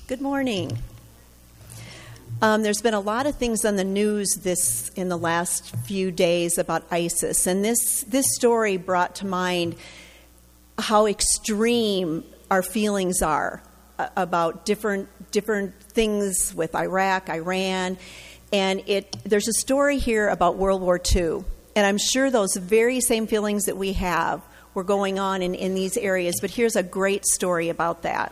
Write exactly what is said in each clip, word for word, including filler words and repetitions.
Good morning. Um, there's been a lot of things on the news this in the last few days about ISIS, and this this story brought to mind how extreme our feelings are uh, about different different things with Iraq, Iran, and it. There's a story here about World War Two, and I'm sure those very same feelings that we have were going on in, in these areas. But here's a great story about that.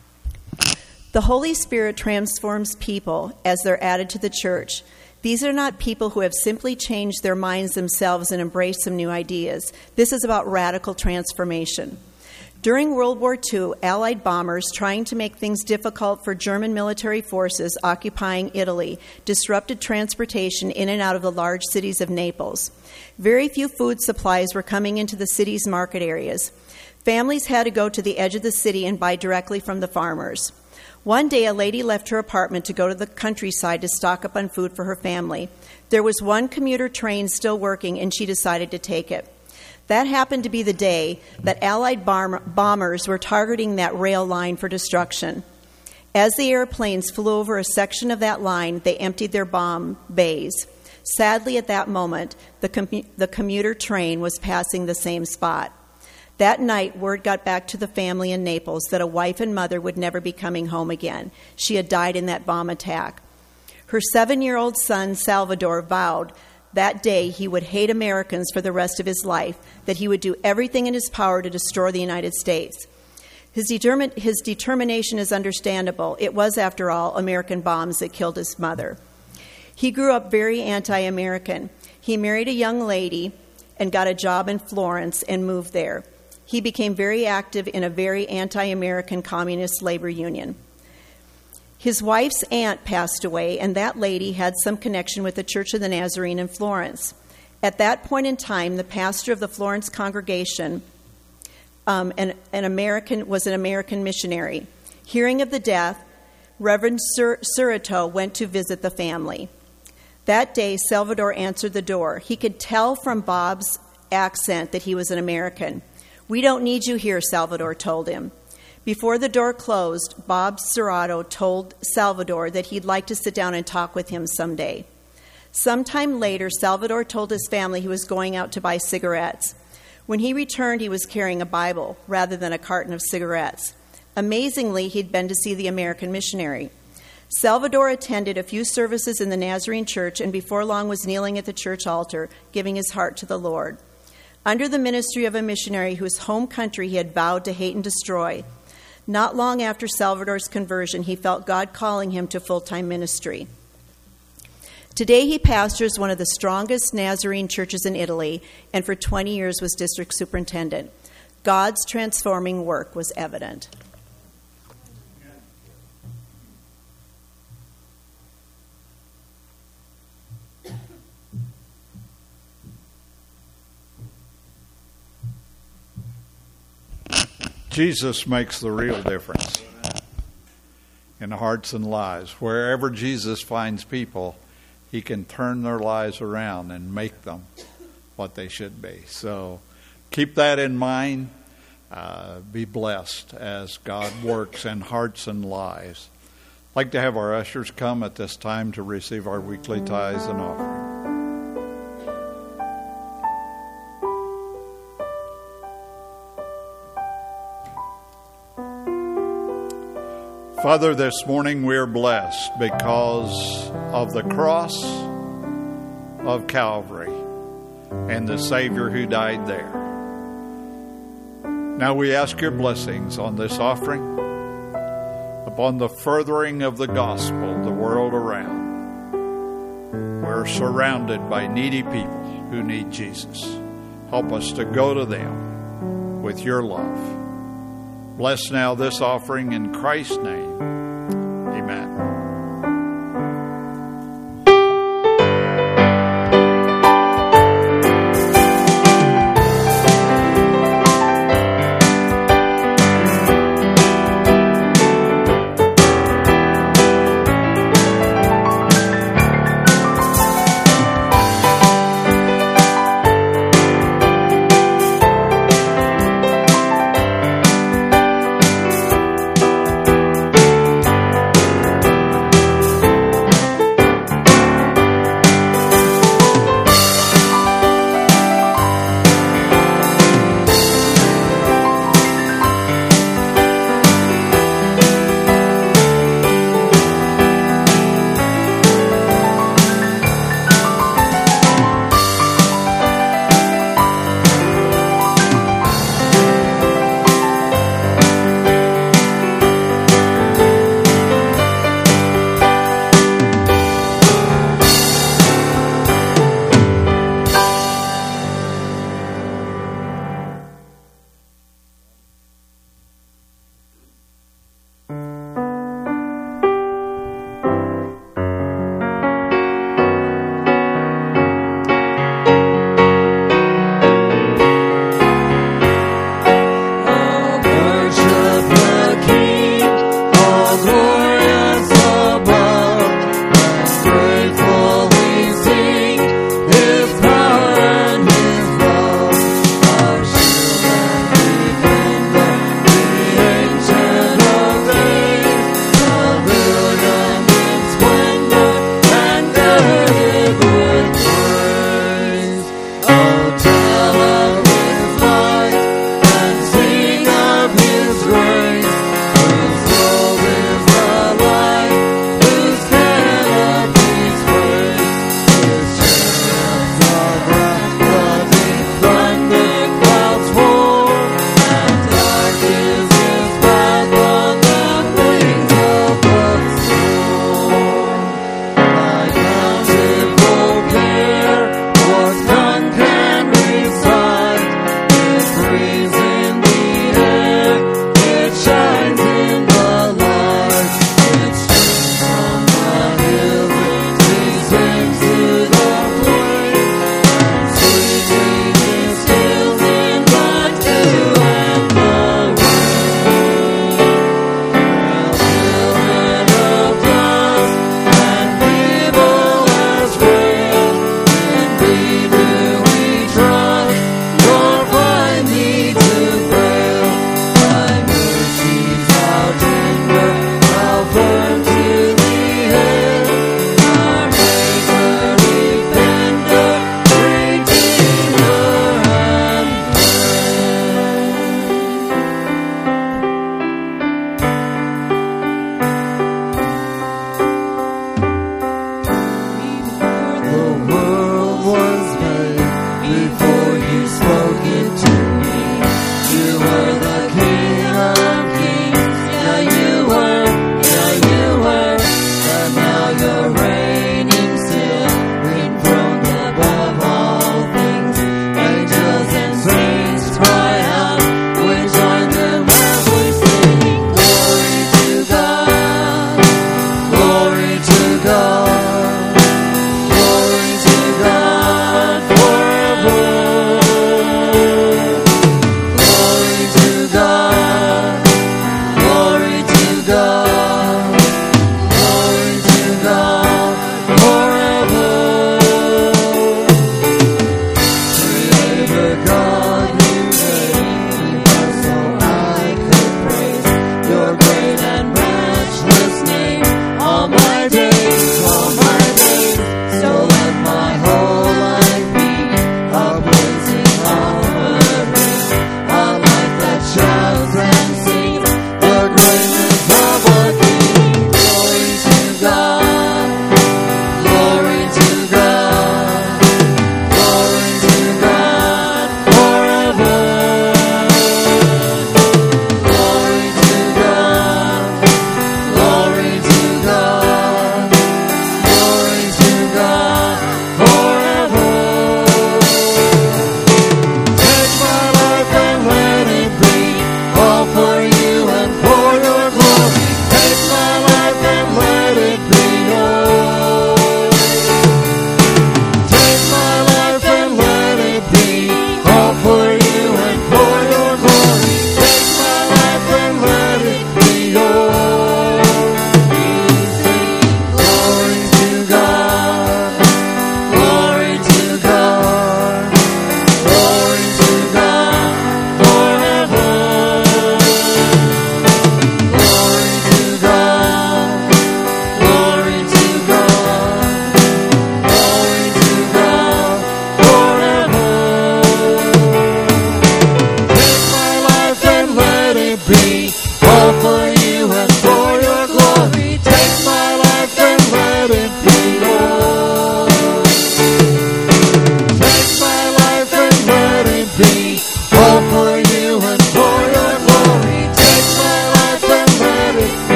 The Holy Spirit transforms people as they're added to the church. These are not people who have simply changed their minds themselves and embraced some new ideas. This is about radical transformation. During World War Two, Allied bombers trying to make things difficult for German military forces occupying Italy disrupted transportation in and out of the large cities of Naples. Very few food supplies were coming into the city's market areas. Families had to go to the edge of the city and buy directly from the farmers. One day, a lady left her apartment to go to the countryside to stock up on food for her family. There was one commuter train still working, and she decided to take it. That happened to be the day that Allied bomb- bombers were targeting that rail line for destruction. As the airplanes flew over a section of that line, they emptied their bomb bays. Sadly, at that moment, the, com- the commuter train was passing the same spot. That night, word got back to the family in Naples that a wife and mother would never be coming home again. She had died in that bomb attack. Her seven-year-old son, Salvador, vowed that day he would hate Americans for the rest of his life, that he would do everything in his power to destroy the United States. His, determin- his determination is understandable. It was, after all, American bombs that killed his mother. He grew up very anti-American. He married a young lady and got a job in Florence and moved there. He became very active in a very anti-American communist labor union. His wife's aunt passed away, and that lady had some connection with the Church of the Nazarene in Florence. At that point in time, the pastor of the Florence congregation um, an, an American, was an American missionary. Hearing of the death, Reverend Sur- Surito went to visit the family. That day, Salvador answered the door. He could tell from Bob's accent that he was an American. "We don't need you here," Salvador told him. Before the door closed, Bob Serrato told Salvador that he'd like to sit down and talk with him someday. Sometime later, Salvador told his family he was going out to buy cigarettes. When he returned, he was carrying a Bible rather than a carton of cigarettes. Amazingly, he'd been to see the American missionary. Salvador attended a few services in the Nazarene church and before long was kneeling at the church altar, giving his heart to the Lord. Under the ministry of a missionary whose home country he had vowed to hate and destroy. Not long after Salvador's conversion, he felt God calling him to full-time ministry. Today he pastors one of the strongest Nazarene churches in Italy, and for twenty years was district superintendent. God's transforming work was evident. Jesus makes the real difference in hearts and lives. Wherever Jesus finds people, he can turn their lives around and make them what they should be. So keep that in mind. Uh, be blessed as God works in hearts and lives. I'd like to have our ushers come at this time to receive our weekly tithes and offering. Father, this morning we're blessed because of the cross of Calvary and the Savior who died there. Now we ask your blessings on this offering, upon the furthering of the gospel the world around. We're surrounded by needy people who need Jesus. Help us to go to them with your love. Bless now this offering in Christ's name. Amen.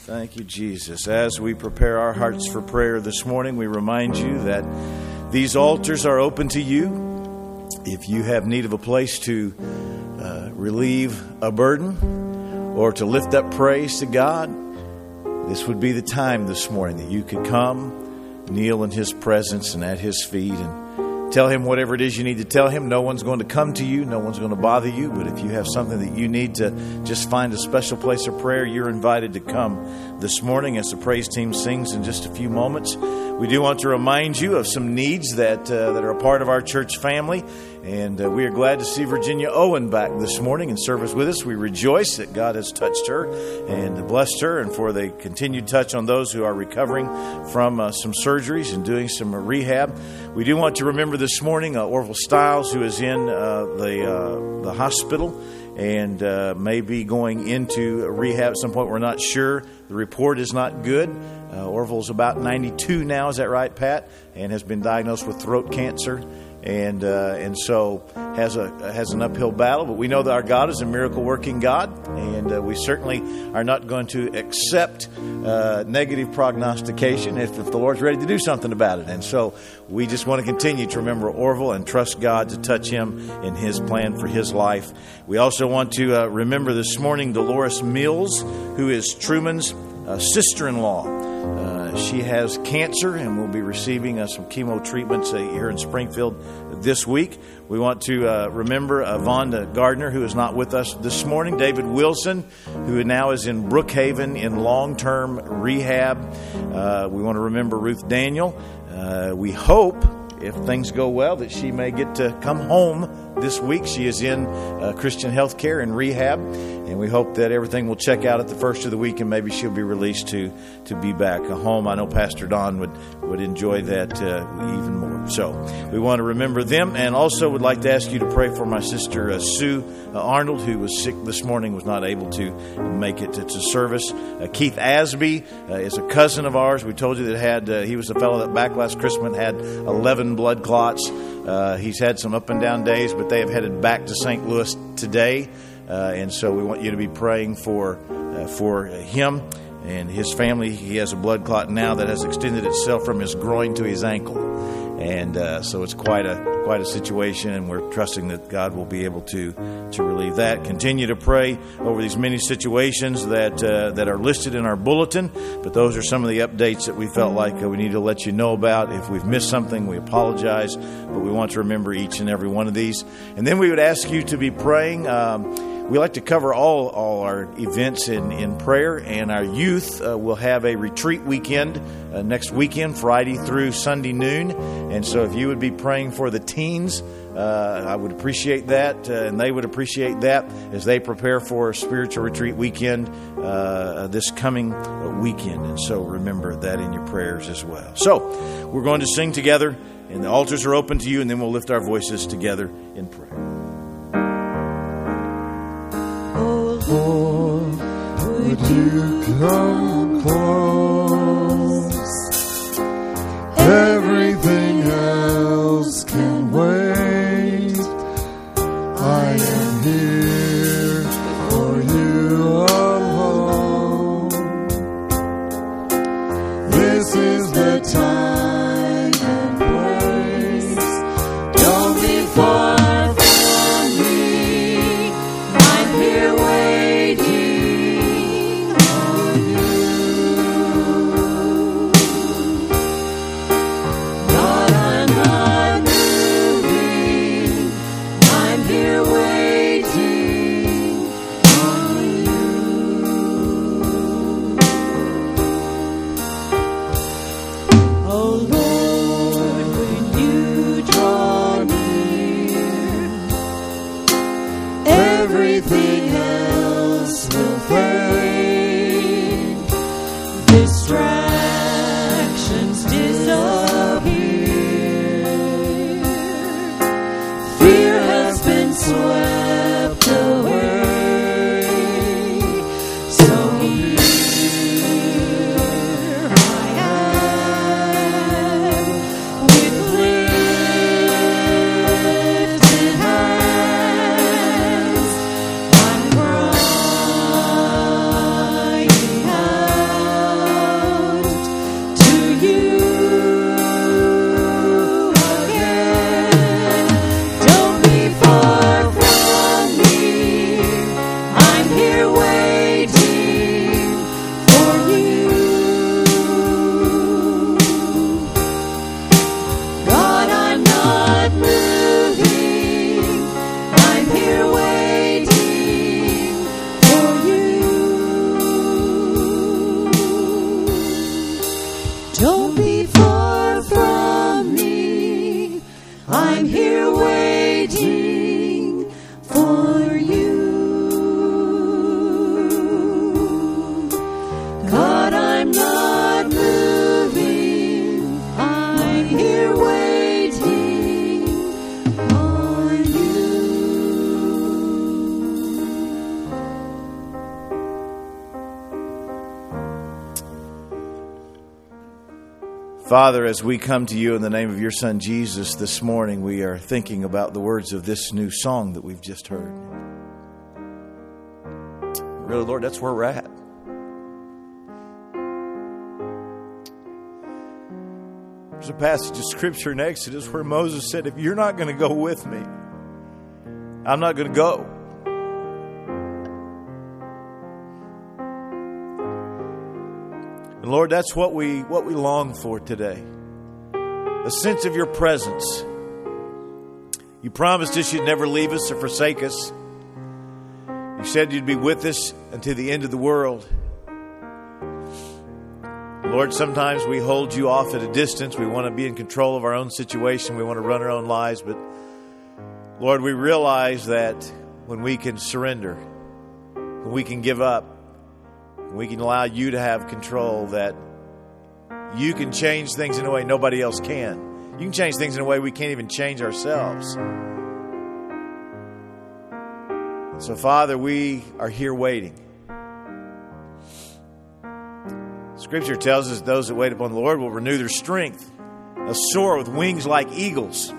Thank you, Jesus. As we prepare our hearts for prayer this morning, we remind you that these altars are open to you. If you have need of a place to uh, relieve a burden or to lift up praise to God, this would be the time this morning that you could come, kneel in His presence and at His feet and tell Him whatever it is you need to tell Him. No one's going to come to you. No one's going to bother you. But if you have something that you need to just find a special place of prayer, you're invited to come this morning as the praise team sings in just a few moments. We do want to remind you of some needs that uh, that are a part of our church family. And uh, we are glad to see Virginia Owen back this morning in service with us. We rejoice that God has touched her and blessed her, and for the continued touch on those who are recovering from uh, some surgeries and doing some uh, rehab. We do want to remember this morning uh, Orville Stiles, who is in uh, the uh, the hospital and uh, may be going into rehab at some point. We're not sure. The report is not good. Uh, Orville's about ninety-two now, is that right, Pat? And has been diagnosed with throat cancer. And uh, and so has a has an uphill battle, but we know that our God is a miracle working God, and uh, we certainly are not going to accept uh, negative prognostication if, if the Lord's ready to do something about it. And so we just want to continue to remember Orville and trust God to touch him in His plan for his life. We also want to uh, remember this morning Dolores Mills, who is Truman's uh, sister-in-law. Uh, she has cancer and will be receiving uh, some chemo treatments uh, here in Springfield this week. We want to uh, remember uh, Vonda Gardner, who is not with us this morning. David Wilson, who now is in Brookhaven in long-term rehab. Uh, we want to remember Ruth Daniel. Uh, we hope, if things go well, that she may get to come home this week. She is in uh, Christian Healthcare and rehab, and we hope that everything will check out at the first of the week, and maybe she'll be released to to be back home. I know Pastor Don would, would enjoy that uh, even more. So we want to remember them, and also would like to ask you to pray for my sister uh, Sue uh, Arnold, who was sick this morning, was not able to make it to, to service. Uh, Keith Asby uh, is a cousin of ours. We told you that had uh, he was the fellow that back last Christmas had eleven blood clots. Uh, he's had some up and down days, but they have headed back to Saint Louis today. Uh, and so we want you to be praying for uh, for him and his family. He has a blood clot now that has extended itself from his groin to his ankle. And uh, so it's quite a quite a situation, and we're trusting that God will be able to to relieve that. Continue to pray over these many situations that uh, that are listed in our bulletin, but those are some of the updates that we felt like uh, we need to let you know about. If we've missed something, we apologize, but we want to remember each and every one of these. And then we would ask you to be praying. Um, We like to cover all, all our events in, in prayer, and our youth uh, will have a retreat weekend uh, next weekend, Friday through Sunday noon. And so if you would be praying for the teens, uh, I would appreciate that, uh, and they would appreciate that as they prepare for a spiritual retreat weekend uh, this coming weekend. And so remember that in your prayers as well. So we're going to sing together, and the altars are open to you, and then we'll lift our voices together in prayer. Lord, would you come close? Everything else can wait. I am here for you alone. This is the time and place. Don't be far. Lifted hands, I'm Father, as we come to you in the name of your Son Jesus this morning, we are thinking about the words of this new song that we've just heard. Really, Lord, that's where we're at. There's a passage of Scripture in Exodus where Moses said, if you're not going to go with me, I'm not going to go. And Lord, that's what we what we long for today. A sense of your presence. You promised us you'd never leave us or forsake us. You said you'd be with us until the end of the world. Lord, sometimes we hold you off at a distance. We want to be in control of our own situation. We want to run our own lives. But Lord, we realize that when we can surrender, when we can give up, when we can allow you to have control, that you can change things in a way nobody else can. You can change things in a way we can't even change ourselves. So, Father, we are here waiting. Scripture tells us those that wait upon the Lord will renew their strength. They'll soar with wings like eagles.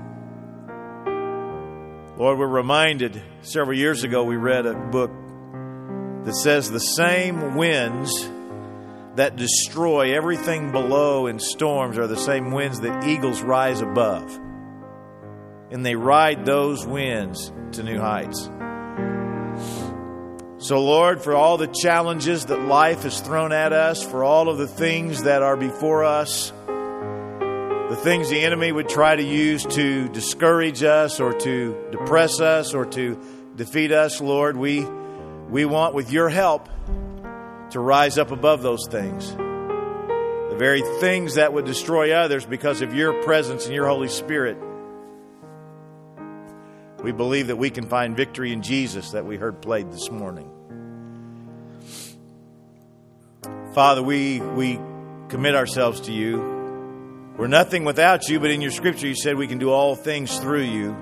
Lord, we're reminded, several years ago we read a book that says the same winds that destroy everything below in storms are the same winds that eagles rise above. And they ride those winds to new heights. So, Lord, for all the challenges that life has thrown at us, for all of the things that are before us, the things the enemy would try to use to discourage us or to depress us or to defeat us, Lord, we, we want, with your help, to rise up above those things. The very things that would destroy others because of your presence and your Holy Spirit. We believe that we can find victory in Jesus that we heard played this morning. Father, we we commit ourselves to you. We're nothing without you, but in your scripture you said we can do all things through you.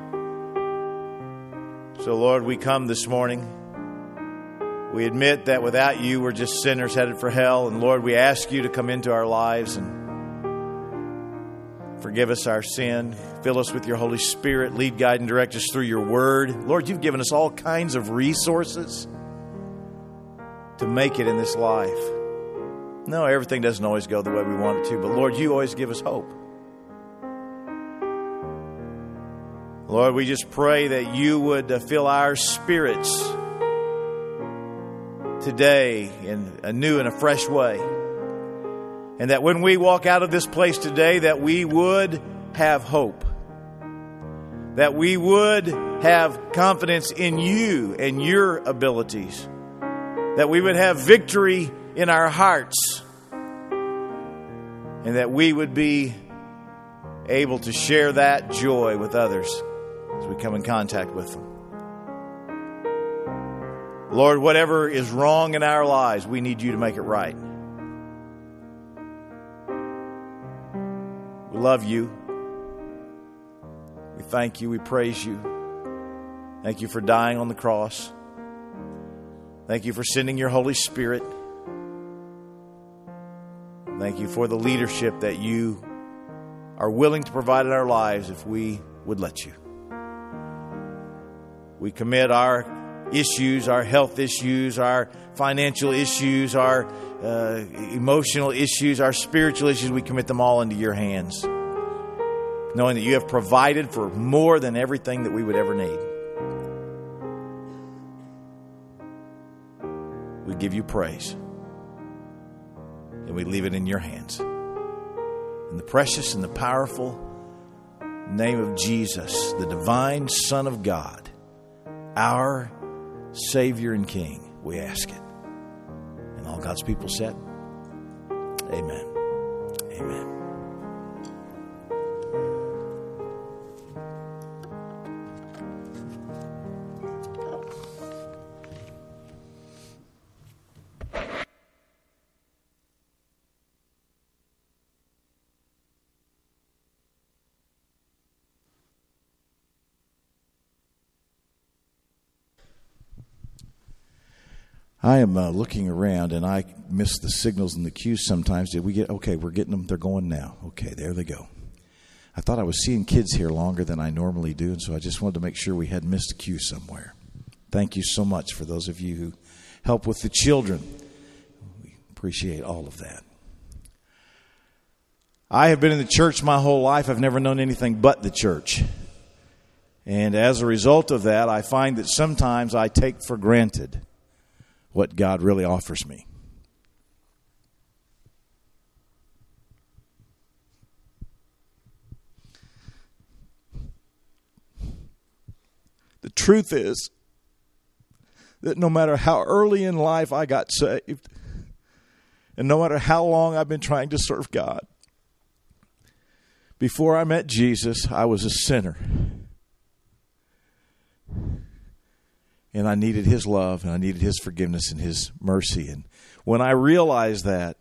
So, Lord, we come this morning. We admit that without you we're just sinners headed for hell. And Lord, we ask you to come into our lives and forgive us our sin. Fill us with your Holy Spirit. Lead, guide, and direct us through your word. Lord, you've given us all kinds of resources to make it in this life. No, everything doesn't always go the way we want it to, but Lord, you always give us hope. Lord, we just pray that you would fill our spirits today in a new and a fresh way. And that when we walk out of this place today, that we would have hope. That we would have confidence in you and your abilities. That we would have victory in our hearts. And that we would be able to share that joy with others as we come in contact with them. Lord, whatever is wrong in our lives, we need you to make it right. We love you. We thank you. We praise you. Thank you for dying on the cross. Thank you for sending your Holy Spirit. Thank you for the leadership that you are willing to provide in our lives if we would let you. We commit our issues, our health issues, our financial issues, our uh, emotional issues, our spiritual issues. We commit them all into your hands, knowing that you have provided for more than everything that we would ever need. We give you praise, and we leave it in your hands. In the precious and the powerful name of Jesus, the divine Son of God, our Savior and King, we ask it. And all God's people said, amen. Amen. I am uh, looking around, and I miss the signals and the cues sometimes. Did we get, okay, we're getting them. They're going now. Okay, there they go. I thought I was seeing kids here longer than I normally do, and so I just wanted to make sure we hadn't missed a cue somewhere. Thank you so much for those of you who help with the children. We appreciate all of that. I have been in the church my whole life. I've never known anything but the church. And as a result of that, I find that sometimes I take for granted what God really offers me. The truth is that no matter how early in life I got saved, and no matter how long I've been trying to serve God, before I met Jesus, I was a sinner. And I needed His love, and I needed His forgiveness and His mercy. And when I realized that,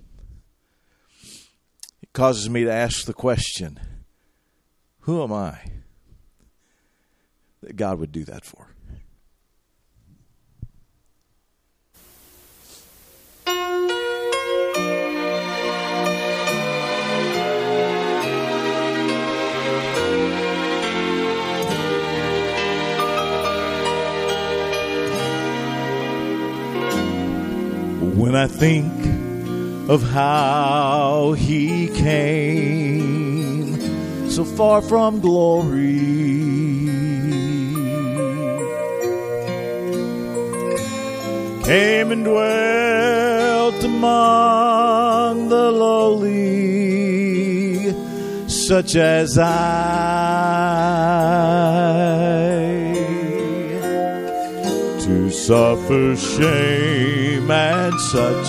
it causes me to ask the question, who am I that God would do that for? When I think of how He came so far from glory, came and dwelt among the lowly, such as I, to suffer shame and such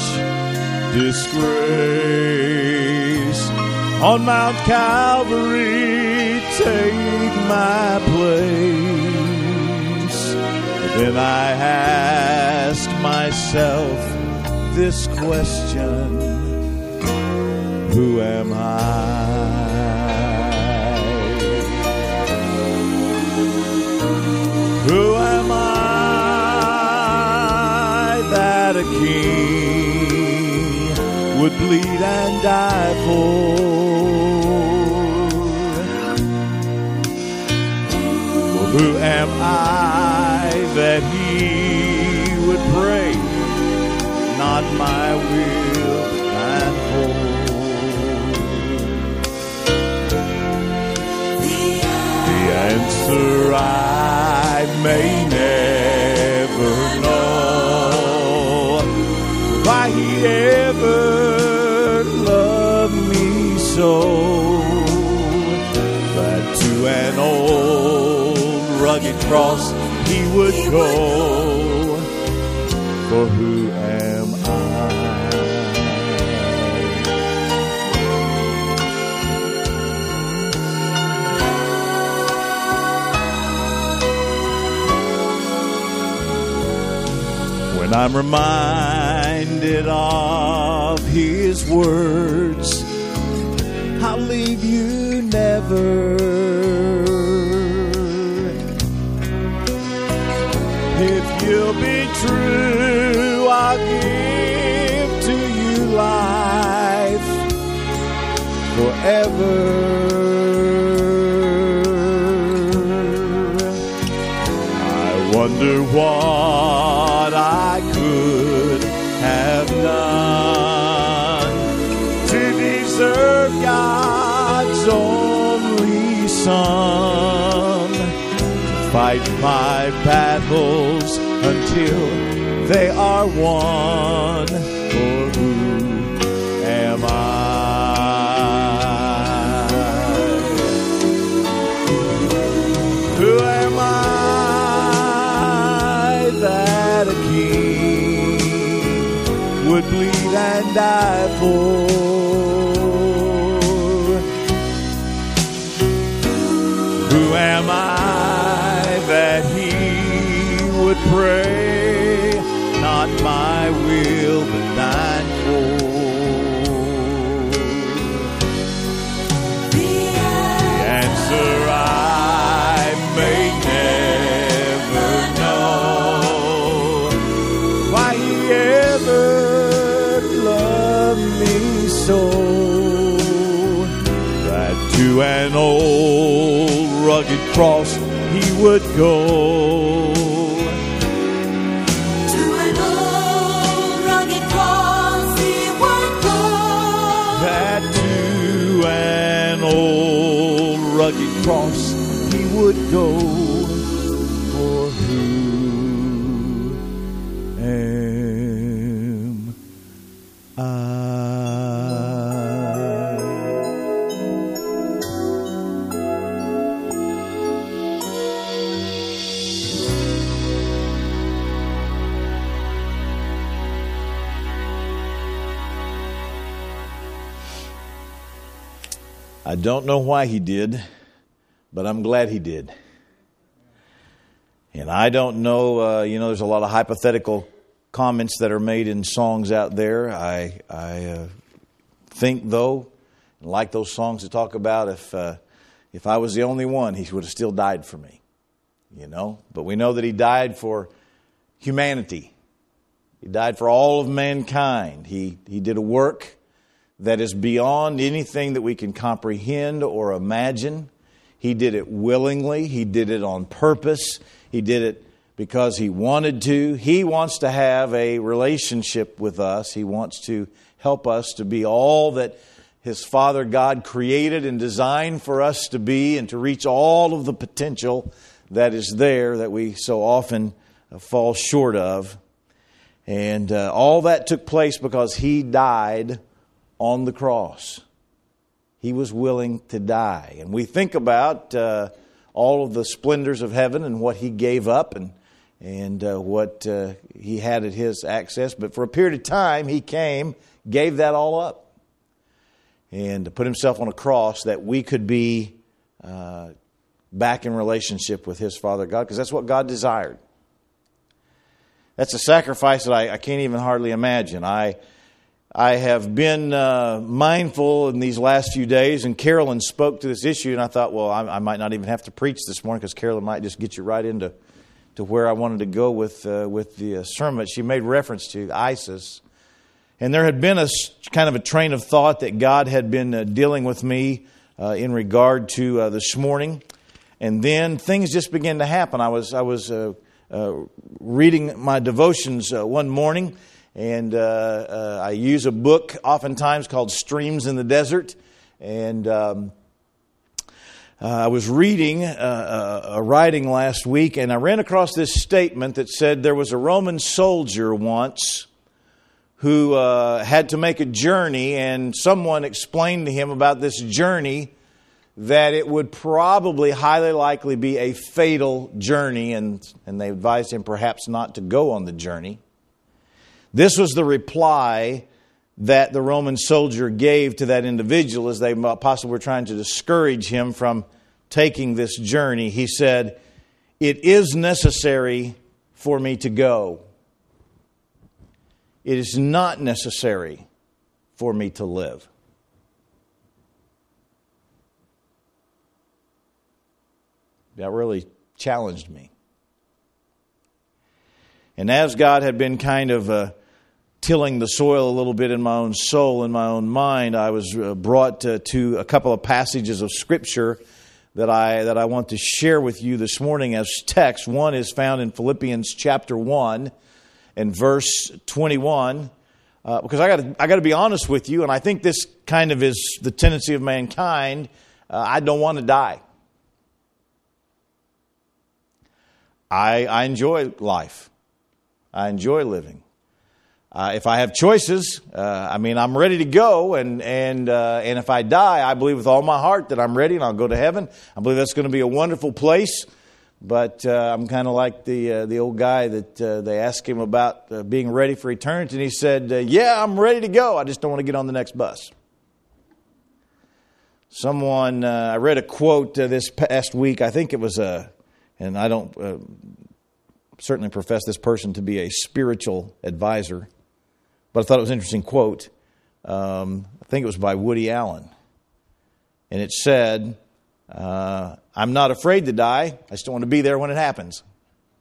disgrace, on Mount Calvary take my place. Then I ask myself this question, who am I? Who am I that a king would bleed and die for? Well, who am I that He would pray, not my will, thine whole? The answer I may never know, why He ever loved me so, that to an old rugged cross He would go. For who am I? When I'm reminded of His words, I'll leave you never. If you'll be true, I'll give to you life forever. I wonder what I could have done to deserve God's only Son, to fight my battles until they are won. For who am I? Who am I that a king would bleed and die for? Who am I that He would pray, not my will but thine whole? The answer I may never know, why He so that to an old rugged cross he would go. To an old rugged cross he would go. That to an old rugged cross he would go. For who am I? I don't know why he did, but I'm glad he did. And I don't know, uh, you know, there's a lot of hypothetical comments that are made in songs out there. I I uh, think, though, like those songs that talk about if uh, if I was the only one, he would have still died for me, you know. But we know that he died for humanity. He died for all of mankind. He he did a work that is beyond anything that we can comprehend or imagine. He did it willingly. He did it on purpose. He did it because he wanted to. He wants to have a relationship with us. He wants to help us to be all that his Father God created and designed for us to be, and to reach all of the potential that is there that we so often fall short of. And uh, all that took place because he died on the cross. He was willing to die. And we think about uh, all of the splendors of heaven and what he gave up and and uh, what uh, he had at his access. But for a period of time, he came, gave that all up, and put himself on a cross that we could be uh, back in relationship with his Father God, because that's what God desired. That's a sacrifice that I, I can't even hardly imagine. I I have been uh, mindful in these last few days, and Carolyn spoke to this issue, and I thought, well, I, I might not even have to preach this morning, because Carolyn might just get you right into to where I wanted to go with uh, with the uh, sermon. She made reference to ISIS, and there had been a kind of a train of thought that God had been uh, dealing with me uh, in regard to uh, this morning, and then things just began to happen. I was I was uh, uh, reading my devotions uh, one morning. And uh, uh, I use a book oftentimes called Streams in the Desert. And um, uh, I was reading uh, a writing last week, and I ran across this statement that said there was a Roman soldier once who uh, had to make a journey, and someone explained to him about this journey that it would probably highly likely be a fatal journey, and, and they advised him perhaps not to go on the journey. This was the reply that the Roman soldier gave to that individual as they possibly were trying to discourage him from taking this journey. He said, "It is necessary for me to go. It is not necessary for me to live." That really challenged me. And as God had been kind of uh, tilling the soil a little bit in my own soul, in my own mind, I was uh, brought to, to a couple of passages of Scripture that I that I want to share with you this morning as text. One is found in Philippians chapter one and verse twenty-one. Uh, because I got I got to be honest with you, and I think this kind of is the tendency of mankind. Uh, I don't want to die. I I enjoy life. I enjoy living. Uh, if I have choices, uh, I mean, I'm ready to go, and and uh, and if I die, I believe with all my heart that I'm ready and I'll go to heaven. I believe that's going to be a wonderful place. But uh, I'm kind of like the uh, the old guy that uh, they asked him about uh, being ready for eternity, and he said, uh, "Yeah, I'm ready to go. I just don't want to get on the next bus." Someone uh, I read a quote uh, this past week. I think it was a, and I don't uh, certainly profess this person to be a spiritual advisor. But I thought it was an interesting quote. Um, I think it was by Woody Allen. And it said, uh, "I'm not afraid to die. I just don't want to be there when it happens."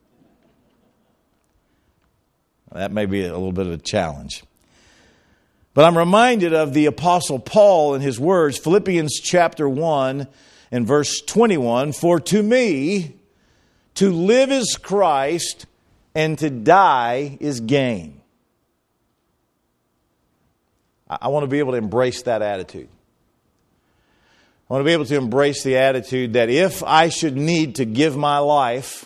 That may be a little bit of a challenge. But I'm reminded of the Apostle Paul and his words, Philippians chapter one and verse twenty-one, "For to me, to live is Christ, and to die is gain." I want to be able to embrace that attitude. I want to be able to embrace the attitude that if I should need to give my life,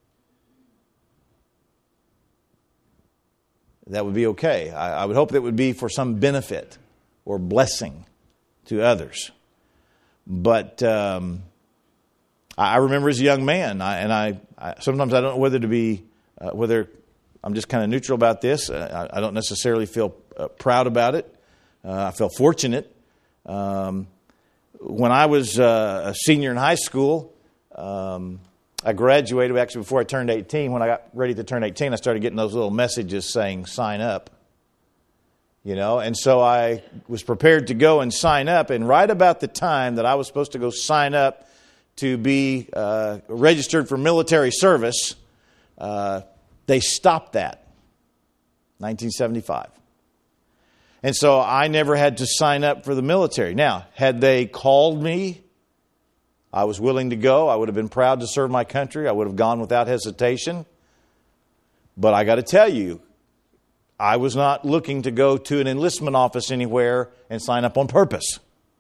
that would be okay. I, I would hope that would be for some benefit or blessing to others. But um, I, I remember as a young man, I, and I, I sometimes I don't know whether to be, uh, whether I'm just kind of neutral about this. I, I don't necessarily feel uh, proud about it. Uh, I felt fortunate. Um, when I was uh, a senior in high school, um, I graduated actually before I turned eighteen. When I got ready to turn eighteen, I started getting those little messages saying, "Sign up." You know, and so I was prepared to go and sign up. And right about the time that I was supposed to go sign up to be uh, registered for military service, uh, they stopped that. nineteen seventy-five. And so I never had to sign up for the military. Now, had they called me, I was willing to go. I would have been proud to serve my country. I would have gone without hesitation. But I got to tell you, I was not looking to go to an enlistment office anywhere and sign up on purpose.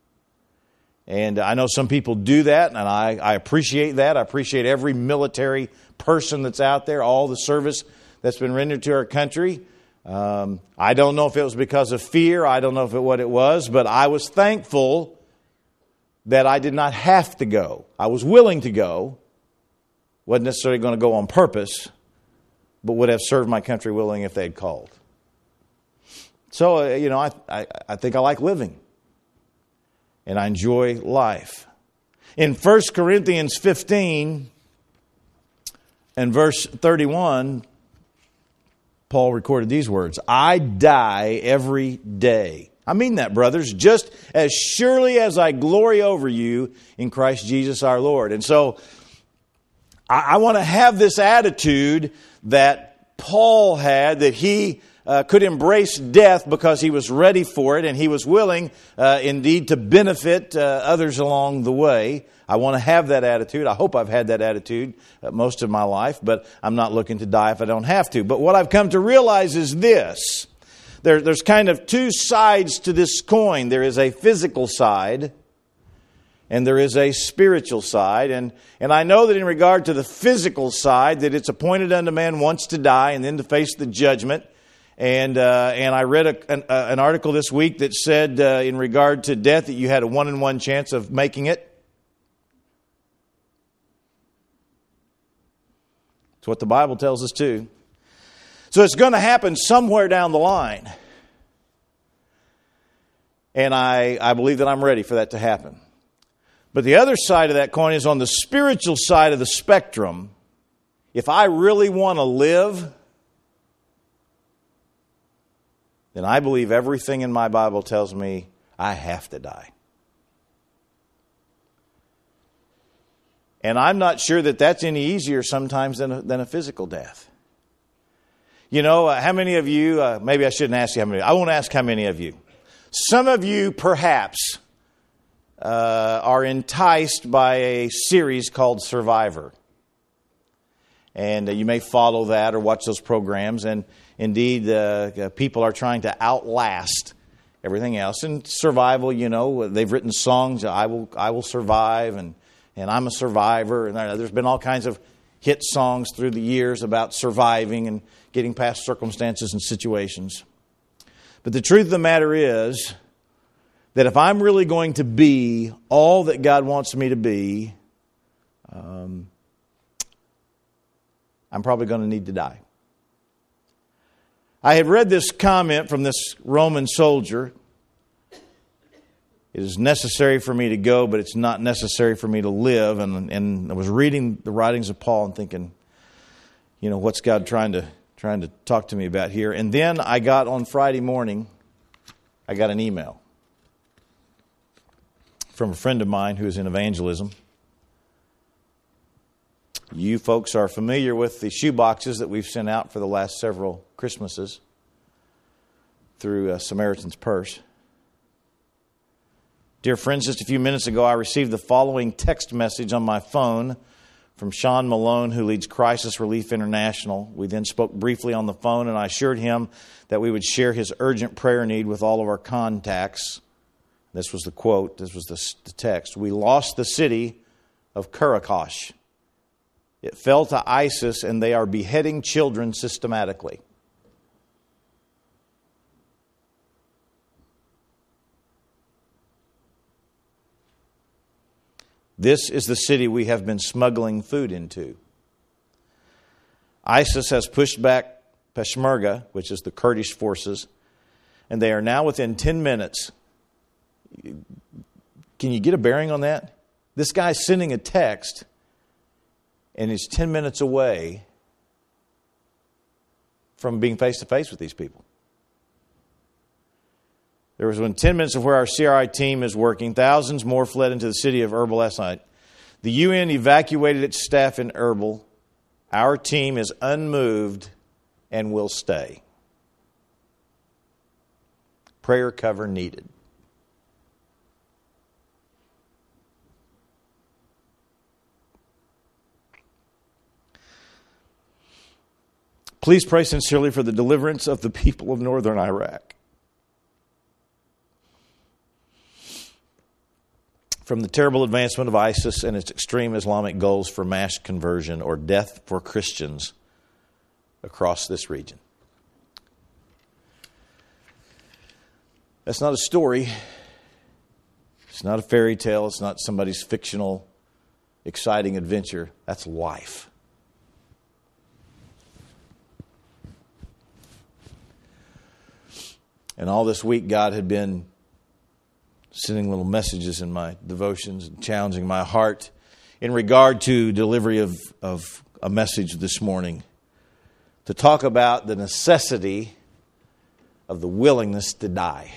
And I know some people do that, and I, I appreciate that. I appreciate every military person that's out there, all the service that's been rendered to our country. Um, I don't know if it was because of fear. I don't know if it what it was, but I was thankful that I did not have to go. I was willing to go. Wasn't necessarily going to go on purpose, but would have served my country willing if they'd called. So, uh, you know, I, I, I think I like living. And I enjoy life. In First Corinthians fifteen and verse thirty-one, Paul recorded these words, "I die every day." I mean that, brothers, just as surely as I glory over you in Christ Jesus our Lord. And so I, I want to have this attitude that Paul had, that he uh, could embrace death because he was ready for it and he was willing uh, indeed to benefit uh, others along the way. I want to have that attitude. I hope I've had that attitude uh, most of my life, but I'm not looking to die if I don't have to. But what I've come to realize is this. There, there's kind of two sides to this coin. There is a physical side and there is a spiritual side. And, and I know that in regard to the physical side, that it's appointed unto man once to die and then to face the judgment. And uh, and I read a, an, uh, an article this week that said uh, in regard to death that you had a one in one chance of making it. It's what the Bible tells us too. So it's going to happen somewhere down the line. And I, I believe that I'm ready for that to happen. But the other side of that coin is on the spiritual side of the spectrum. If I really want to live, then I believe everything in my Bible tells me I have to die. And I'm not sure that that's any easier sometimes than a, than a physical death. You know, uh, how many of you, uh, maybe I shouldn't ask you how many, I won't ask how many of you. Some of you perhaps uh, are enticed by a series called Survivor. And uh, you may follow that or watch those programs. And indeed, uh, people are trying to outlast everything else. And survival, you know, they've written songs, I will, I will survive, and And I'm a survivor. And there's been all kinds of hit songs through the years about surviving and getting past circumstances and situations. But the truth of the matter is that if I'm really going to be all that God wants me to be, um, I'm probably going to need to die. I had read this comment from this Roman soldier. It is necessary for me to go, but it's not necessary for me to live. And, and I was reading the writings of Paul and thinking, you know, what's God trying to trying to talk to me about here? And then I got on Friday morning, I got an email from a friend of mine who is in evangelism. You folks are familiar with the shoe boxes that we've sent out for the last several Christmases through uh, Samaritan's Purse. Dear friends, just a few minutes ago, I received the following text message on my phone from Sean Malone, who leads Crisis Relief International. We then spoke briefly on the phone, and I assured him that we would share his urgent prayer need with all of our contacts. This was the quote. This was the, the text. We lost the city of Karakosh. It fell to ISIS, and they are beheading children systematically. This is the city we have been smuggling food into. ISIS has pushed back Peshmerga, which is the Kurdish forces, and they are now within ten minutes. Can you get a bearing on that? This guy's sending a text, and he's ten minutes away from being face-to-face with these people. There was within ten minutes of where our C R I team is working. Thousands more fled into the city of Erbil last night. The U N evacuated its staff in Erbil. Our team is unmoved and will stay. Prayer cover needed. Please pray sincerely for the deliverance of the people of northern Iraq from the terrible advancement of ISIS and its extreme Islamic goals for mass conversion or death for Christians across this region. That's not a story. It's not a fairy tale. It's not somebody's fictional, exciting adventure. That's life. And all this week, God had been sending little messages in my devotions and challenging my heart in regard to delivery of, of a message this morning to talk about the necessity of the willingness to die.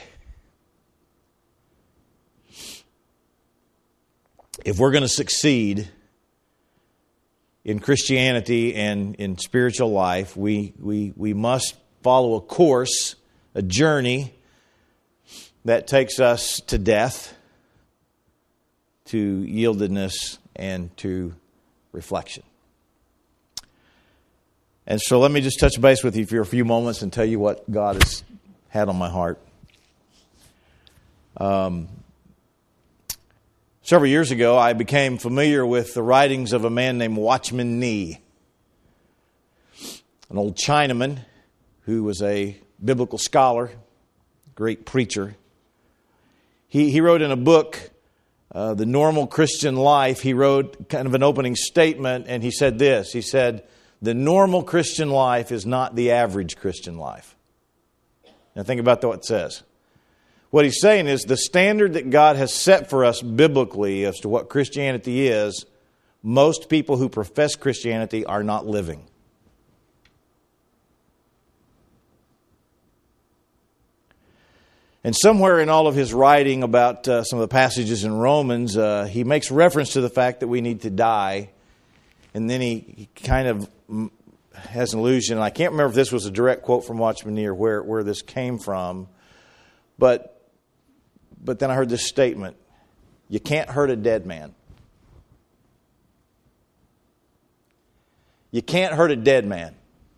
If we're going to succeed in Christianity and in spiritual life, we, we, we must follow a course, a journey that takes us to death, to yieldedness, and to reflection. And so let me just touch base with you for a few moments and tell you what God has had on my heart. Um, several years ago, I became familiar with the writings of a man named Watchman Nee, an old Chinaman who was a biblical scholar, great preacher. He he wrote in a book, uh, The Normal Christian Life, he wrote kind of an opening statement, and he said this. He said, the normal Christian life is not the average Christian life. Now think about what it says. What he's saying is the standard that God has set for us biblically as to what Christianity is, most people who profess Christianity are not living. And somewhere in all of his writing about uh, some of the passages in Romans, uh, he makes reference to the fact that we need to die. And then he, he kind of has an allusion. I can't remember if this was a direct quote from Watchman Nee or where, where this came from. But, but then I heard this statement. You can't hurt a dead man. You can't hurt a dead man.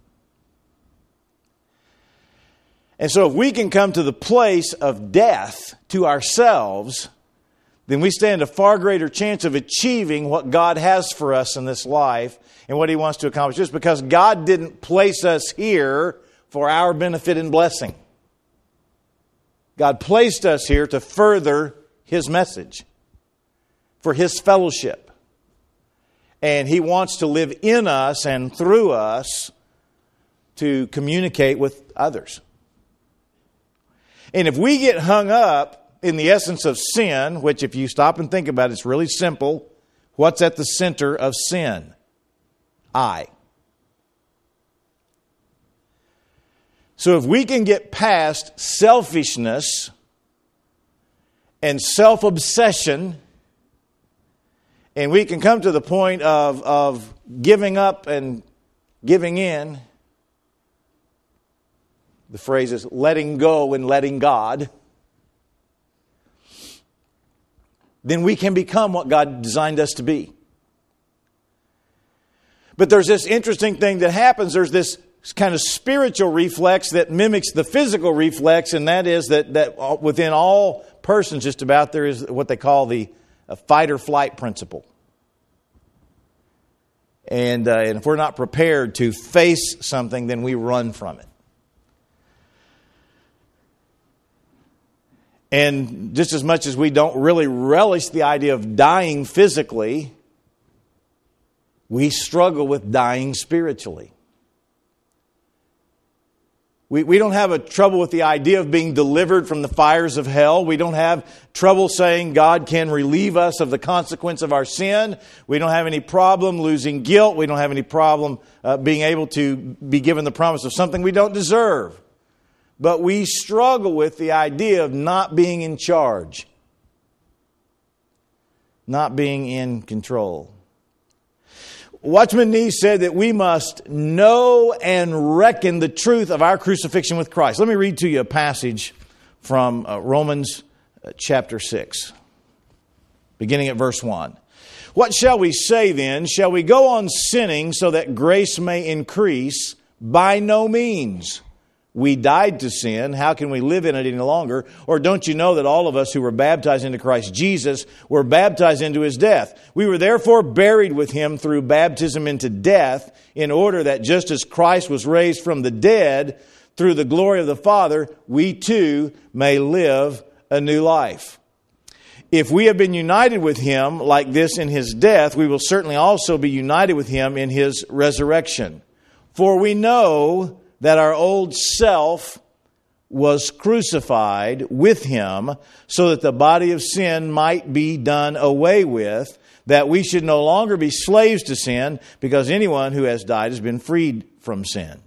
And so if we can come to the place of death to ourselves, then we stand a far greater chance of achieving what God has for us in this life and what He wants to accomplish. Just because God didn't place us here for our benefit and blessing. God placed us here to further His message, for His fellowship. And He wants to live in us and through us to communicate with others. And if we get hung up in the essence of sin, which if you stop and think about it, it's really simple. What's at the center of sin? I. So if we can get past selfishness and self-obsession, and we can come to the point of, of giving up and giving in, the phrase is letting go and letting God, then we can become what God designed us to be. But there's this interesting thing that happens. There's this kind of spiritual reflex that mimics the physical reflex, and that is that, that within all persons just about there is what they call the fight or flight principle. And, uh, and if we're not prepared to face something, then we run from it. And just as much as we don't really relish the idea of dying physically, we struggle with dying spiritually. We, we don't have a trouble with the idea of being delivered from the fires of hell. We don't have trouble saying God can relieve us of the consequence of our sin. We don't have any problem losing guilt. We don't have any problem uh, being able to be given the promise of something we don't deserve. But we struggle with the idea of not being in charge, not being in control. Watchman Nee said that we must know and reckon the truth of our crucifixion with Christ. Let me read to you a passage from uh, Romans uh, chapter six, beginning at verse one. What shall we say then? Shall we go on sinning so that grace may increase? By no means. We died to sin. How can we live in it any longer? Or don't you know that all of us who were baptized into Christ Jesus were baptized into His death? We were therefore buried with Him through baptism into death, in order that just as Christ was raised from the dead through the glory of the Father, we too may live a new life. If we have been united with Him like this in His death, we will certainly also be united with Him in His resurrection. For we know that our old self was crucified with Him so that the body of sin might be done away with, that we should no longer be slaves to sin, because anyone who has died has been freed from sin.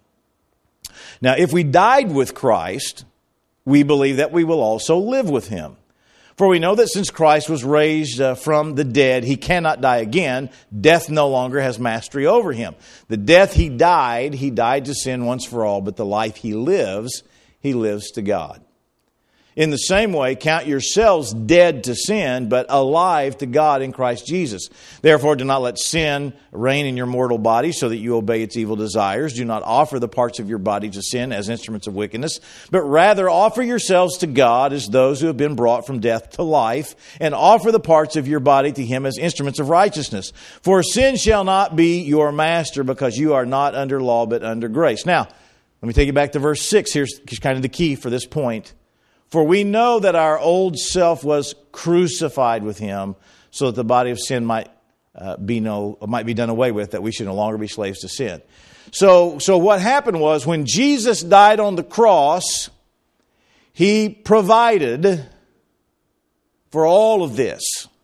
Now, if we died with Christ, we believe that we will also live with Him. For we know that since Christ was raised uh, from the dead, He cannot die again. Death no longer has mastery over Him. The death He died, He died to sin once for all, but the life He lives, He lives to God. In the same way, count yourselves dead to sin, but alive to God in Christ Jesus. Therefore, do not let sin reign in your mortal body so that you obey its evil desires. Do not offer the parts of your body to sin as instruments of wickedness, but rather offer yourselves to God as those who have been brought from death to life, and offer the parts of your body to Him as instruments of righteousness. For sin shall not be your master, because you are not under law but under grace. Now, let me take you back to verse six. Here's kind of the key for this point. For we know that our old self was crucified with Him, so that the body of sin might uh, be no might be done away with, that we should no longer be slaves to sin. So, so what happened was, when Jesus died on the cross, He provided for all of this.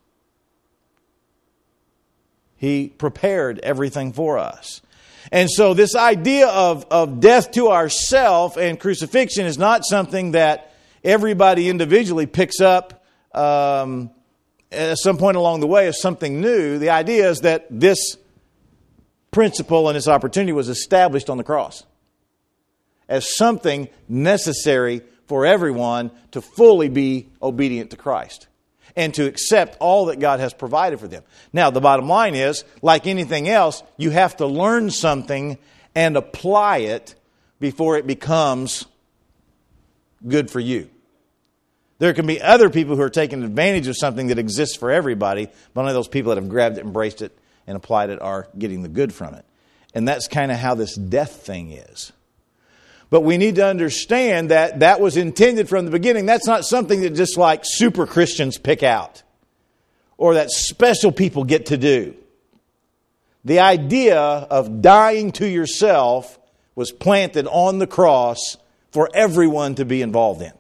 He prepared everything for us. And so this idea of, of death to ourself and crucifixion is not something that everybody individually picks up um, at some point along the way as something new. The idea is that this principle and this opportunity was established on the cross as something necessary for everyone to fully be obedient to Christ and to accept all that God has provided for them. Now, the bottom line is, like anything else, you have to learn something and apply it before it becomes good for you. There can be other people who are taking advantage of something that exists for everybody, but only those people that have grabbed it, embraced it, and applied it are getting the good from it. And that's kind of how this death thing is. But we need to understand that that was intended from the beginning. That's not something that just like super Christians pick out, or that special people get to do. The idea of dying to yourself was planted on the cross for everyone to be involved in.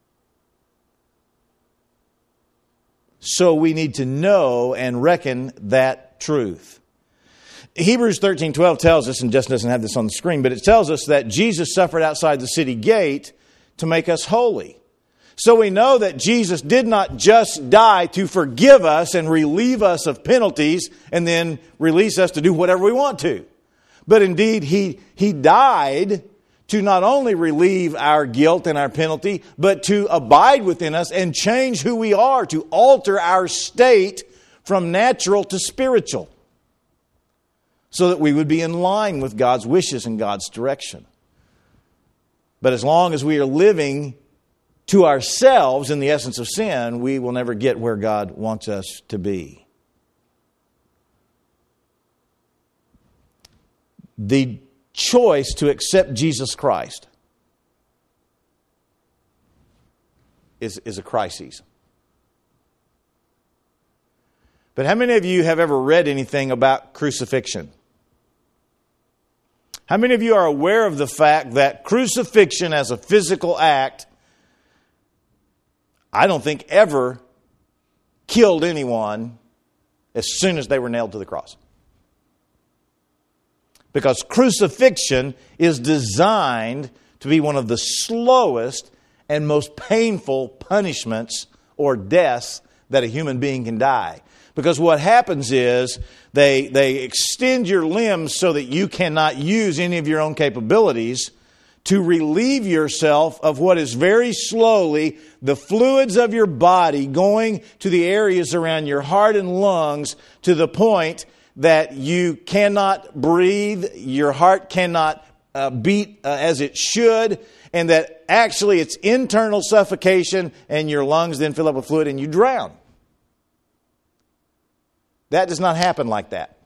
So we need to know and reckon that truth. Hebrews thirteen twelve tells us, and Jess doesn't have this on the screen, but it tells us that Jesus suffered outside the city gate to make us holy. So we know that Jesus did not just die to forgive us and relieve us of penalties and then release us to do whatever we want to. But indeed, He, he died to not only relieve our guilt and our penalty, but to abide within us and change who we are, to alter our state from natural to spiritual, so that we would be in line with God's wishes and God's direction. But as long as we are living to ourselves in the essence of sin, we will never get where God wants us to be. The choice to accept Jesus Christ is, is a crisis. But how many of you have ever read anything about crucifixion? How many of you are aware of the fact that crucifixion as a physical act, I don't think ever killed anyone as soon as they were nailed to the cross? Because crucifixion is designed to be one of the slowest and most painful punishments or deaths that a human being can die. Because what happens is they, they extend your limbs so that you cannot use any of your own capabilities to relieve yourself of what is very slowly the fluids of your body going to the areas around your heart and lungs to the point that you cannot breathe, your heart cannot uh, beat uh, as it should, and that actually it's internal suffocation and your lungs then fill up with fluid and you drown. That does not happen like that.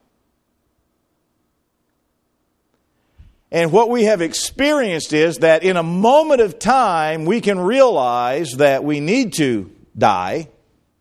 And what we have experienced is that in a moment of time we can realize that we need to die.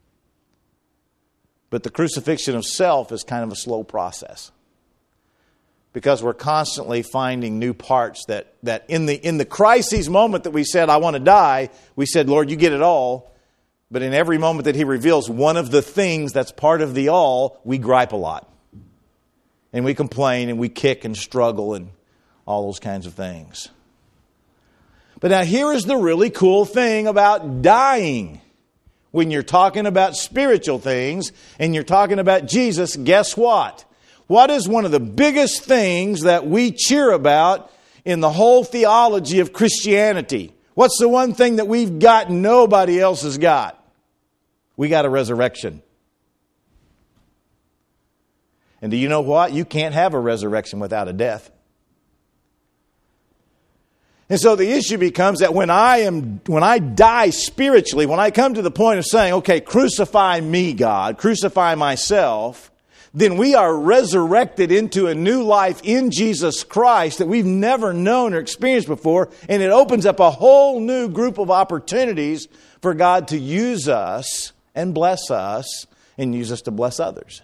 But the crucifixion of self is kind of a slow process. Because we're constantly finding new parts that, that in the in the crisis moment that we said, I want to die, we said, Lord, you get it all. But in every moment that He reveals one of the things that's part of the all, we gripe a lot. And we complain and we kick and struggle and all those kinds of things. But now here is the really cool thing about dying. When you're talking about spiritual things and you're talking about Jesus, guess what? What is one of the biggest things that we cheer about in the whole theology of Christianity? What's the one thing that we've got nobody else has got? We got a resurrection. And do you know what? You can't have a resurrection without a death. And so the issue becomes that when I am, when I die spiritually, when I come to the point of saying, okay, crucify me, God, crucify myself, then we are resurrected into a new life in Jesus Christ that we've never known or experienced before. And it opens up a whole new group of opportunities for God to use us and bless us and use us to bless others.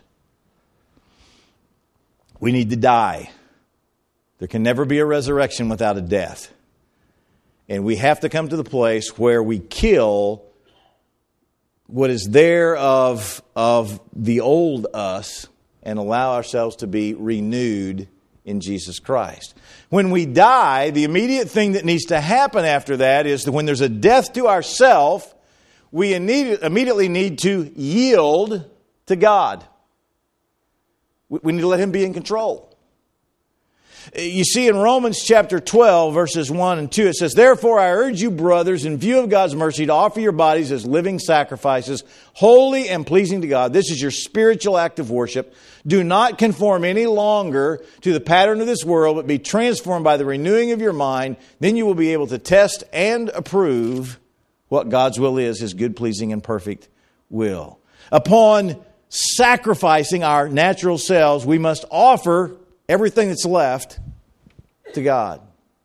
We need to die. There can never be a resurrection without a death. And we have to come to the place where we kill what is there of, of the old us and allow ourselves to be renewed in Jesus Christ. When we die, the immediate thing that needs to happen after that is that when there's a death to ourself, we immediately need to yield to God. We need to let Him be in control. You see in Romans chapter twelve, verses one and two, it says, Therefore I urge you, brothers, in view of God's mercy, to offer your bodies as living sacrifices, holy and pleasing to God. This is your spiritual act of worship. Do not conform any longer to the pattern of this world, but be transformed by the renewing of your mind. Then you will be able to test and approve what God's will is, His good, pleasing, and perfect will. Upon sacrificing our natural selves, we must offer everything that's left to God.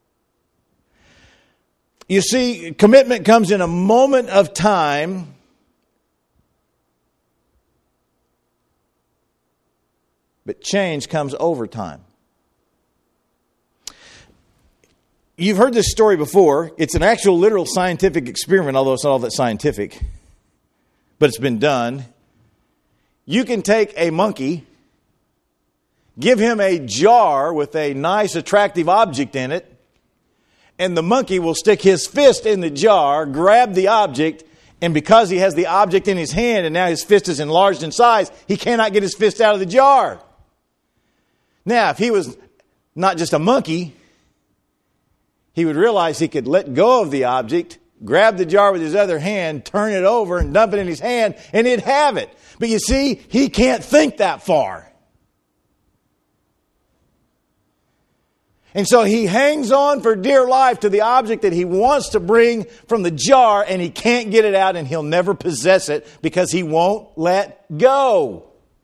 You see, commitment comes in a moment of time. But change comes over time. You've heard this story before. It's an actual literal scientific experiment, although it's not all that scientific. But it's been done. You can take a monkey, give him a jar with a nice, attractive object in it, and the monkey will stick his fist in the jar, grab the object, and because he has the object in his hand and now his fist is enlarged in size, he cannot get his fist out of the jar. Now, if he was not just a monkey, he would realize he could let go of the object, grab the jar with his other hand, turn it over and dump it in his hand, and he'd have it. But you see, he can't think that far. And so he hangs on for dear life to the object that he wants to bring from the jar, and he can't get it out, and he'll never possess it because he won't let go.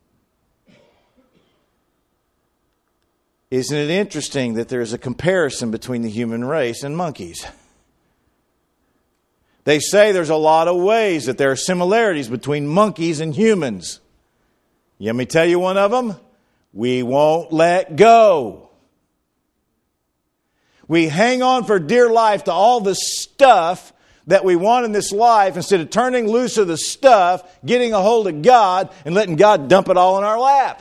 Isn't it interesting that there's a comparison between the human race and monkeys? They say there's a lot of ways that there are similarities between monkeys and humans. Let me tell you one of them. We won't let go. We hang on for dear life to all the stuff that we want in this life instead of turning loose of the stuff, getting a hold of God, and letting God dump it all in our lap.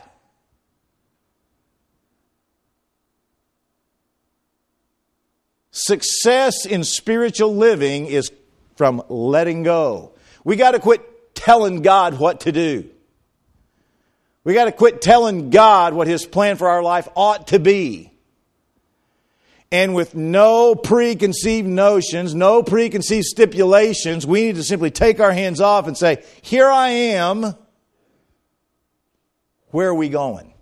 Success in spiritual living is from letting go. We got to quit telling God what to do. We got to quit telling God what His plan for our life ought to be. And with no preconceived notions, no preconceived stipulations, we need to simply take our hands off and say, here I am. Where are we going?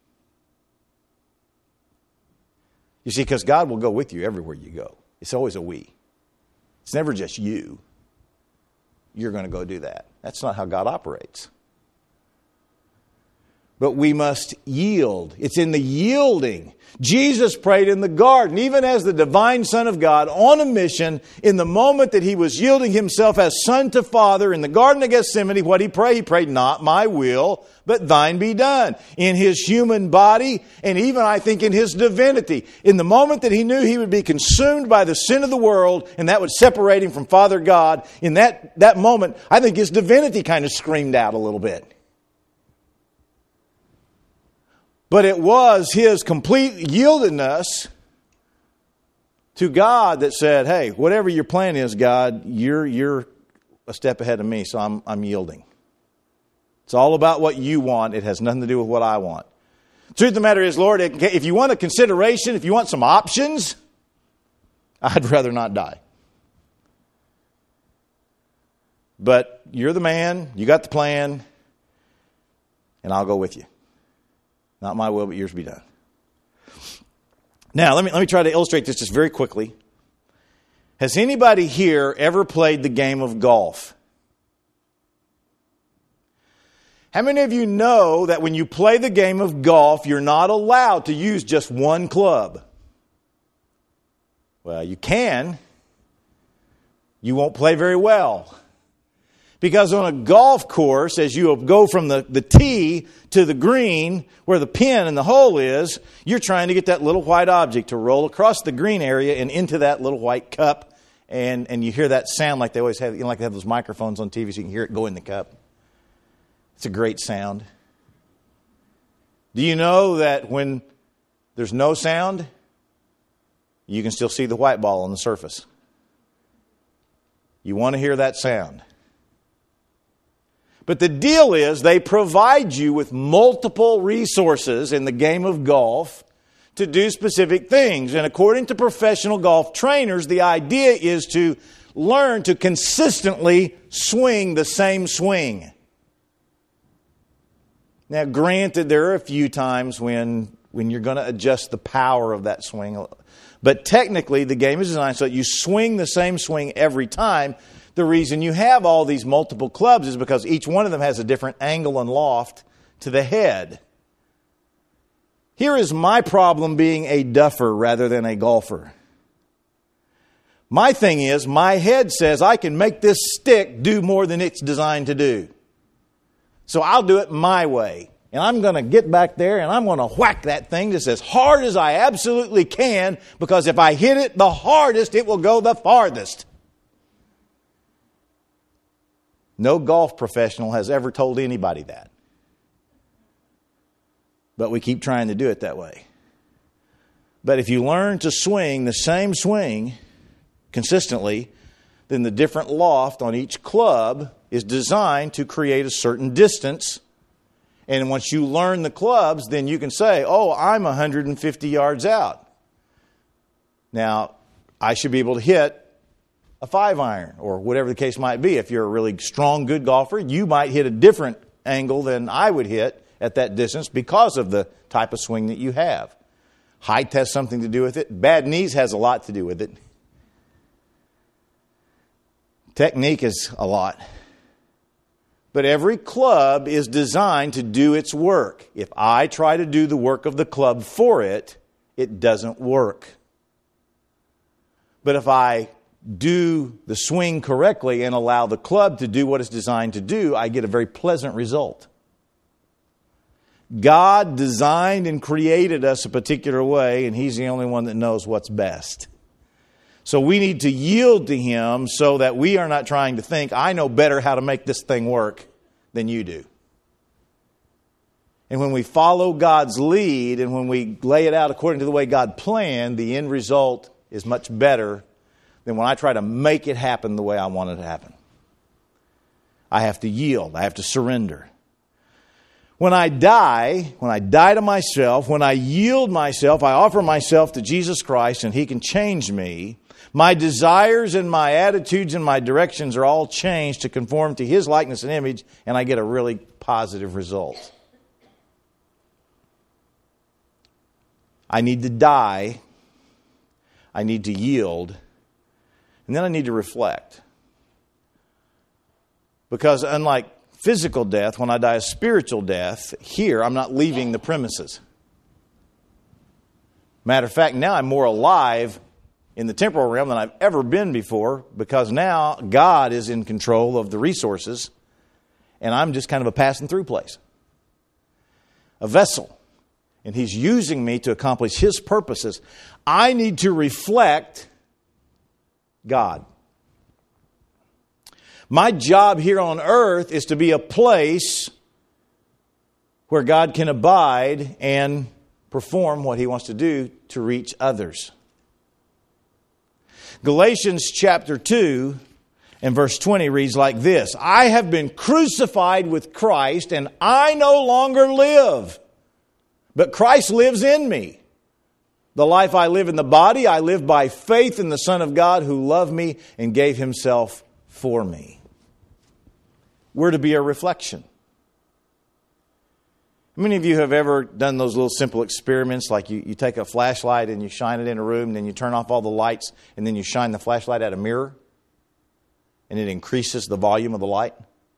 You see, because God will go with you everywhere you go. It's always a we. It's never just you. You're going to go do that. That's not how God operates. But we must yield. It's in the yielding. Jesus prayed in the garden, even as the divine Son of God, on a mission. In the moment that He was yielding Himself as Son to Father in the Garden of Gethsemane, what He prayed? He prayed, not my will, but thine be done. In His human body, and even I think in His divinity. In the moment that He knew He would be consumed by the sin of the world, and that would separate Him from Father God, in that, that moment, I think His divinity kind of screamed out a little bit. But it was His complete yieldedness to God that said, hey, whatever your plan is, God, you're you're a step ahead of me, so I'm I'm yielding. It's all about what you want. It has nothing to do with what I want. The truth of the matter is, Lord, if you want a consideration, if you want some options, I'd rather not die. But you're the man, you got the plan, and I'll go with you. Not my will, but yours be done. Now, let me let me try to illustrate this just very quickly. Has anybody here ever played the game of golf? How many of you know that when you play the game of golf, you're not allowed to use just one club? Well, you can. You won't play very well. Because on a golf course, as you go from the, the tee to the green, where the pin and the hole is, you're trying to get that little white object to roll across the green area and into that little white cup. And, and you hear that sound like they always have, you know, like they have those microphones on T V so you can hear it go in the cup. It's a great sound. Do you know that when there's no sound, you can still see the white ball on the surface? You want to hear that sound. But the deal is they provide you with multiple resources in the game of golf to do specific things. And according to professional golf trainers, the idea is to learn to consistently swing the same swing. Now, granted, there are a few times when, when you're going to adjust the power of that swing. But technically, the game is designed so that you swing the same swing every time. The reason you have all these multiple clubs is because each one of them has a different angle and loft to the head. Here is my problem being a duffer rather than a golfer. My thing is, my head says I can make this stick do more than it's designed to do. So I'll do it my way. And I'm going to get back there and I'm going to whack that thing just as hard as I absolutely can, because if I hit it the hardest, it will go the farthest. No golf professional has ever told anybody that. But we keep trying to do it that way. But if you learn to swing the same swing consistently, then the different loft on each club is designed to create a certain distance. And once you learn the clubs, then you can say, oh, I'm one hundred fifty yards out. Now, I should be able to hit a five iron or whatever the case might be. If you're a really strong, good golfer, you might hit a different angle than I would hit at that distance because of the type of swing that you have. Height has something to do with it. Bad knees has a lot to do with it. Technique is a lot. But every club is designed to do its work. If I try to do the work of the club for it, it doesn't work. But if I do the swing correctly and allow the club to do what it's designed to do, I get a very pleasant result. God designed and created us a particular way, and He's the only one that knows what's best. So we need to yield to Him so that we are not trying to think, I know better how to make this thing work than you do. And when we follow God's lead and when we lay it out according to the way God planned, the end result is much better than when I try to make it happen the way I want it to happen. I have to yield. I have to surrender. When I die, when I die to myself, when I yield myself, I offer myself to Jesus Christ and He can change me. My desires and my attitudes and my directions are all changed to conform to His likeness and image, and I get a really positive result. I need to die. I need to yield. And then I need to reflect. Because unlike physical death, when I die a spiritual death, here I'm not leaving the premises. Matter of fact, now I'm more alive in the temporal realm than I've ever been before, because now God is in control of the resources and I'm just kind of a passing through place. A vessel. And He's using me to accomplish His purposes. I need to reflect God. My job here on earth is to be a place where God can abide and perform what He wants to do to reach others. Galatians chapter two and verse twenty reads like this: I have been crucified with Christ, and I no longer live, but Christ lives in me. The life I live in the body, I live by faith in the Son of God who loved me and gave Himself for me. We're to be a reflection. How many of you have ever done those little simple experiments, like you, you take a flashlight and you shine it in a room, and then you turn off all the lights, and then you shine the flashlight at a mirror, and it increases the volume of the light?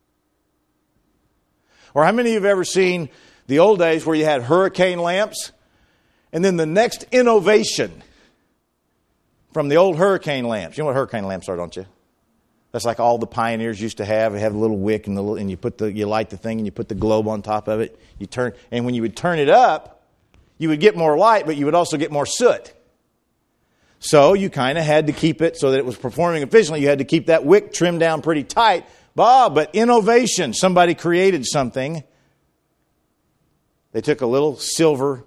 Or how many of you have ever seen the old days where you had hurricane lamps, and then the next innovation from the old hurricane lamps? You know what hurricane lamps are, don't you? That's like all the pioneers used to have. They have a little wick and, the, and you put the you light the thing and you put the globe on top of it. You turn, and when you would turn it up, you would get more light, but you would also get more soot. So you kind of had to keep it so that it was performing efficiently. You had to keep that wick trimmed down pretty tight. Bah, but innovation. Somebody created something. They took a little silver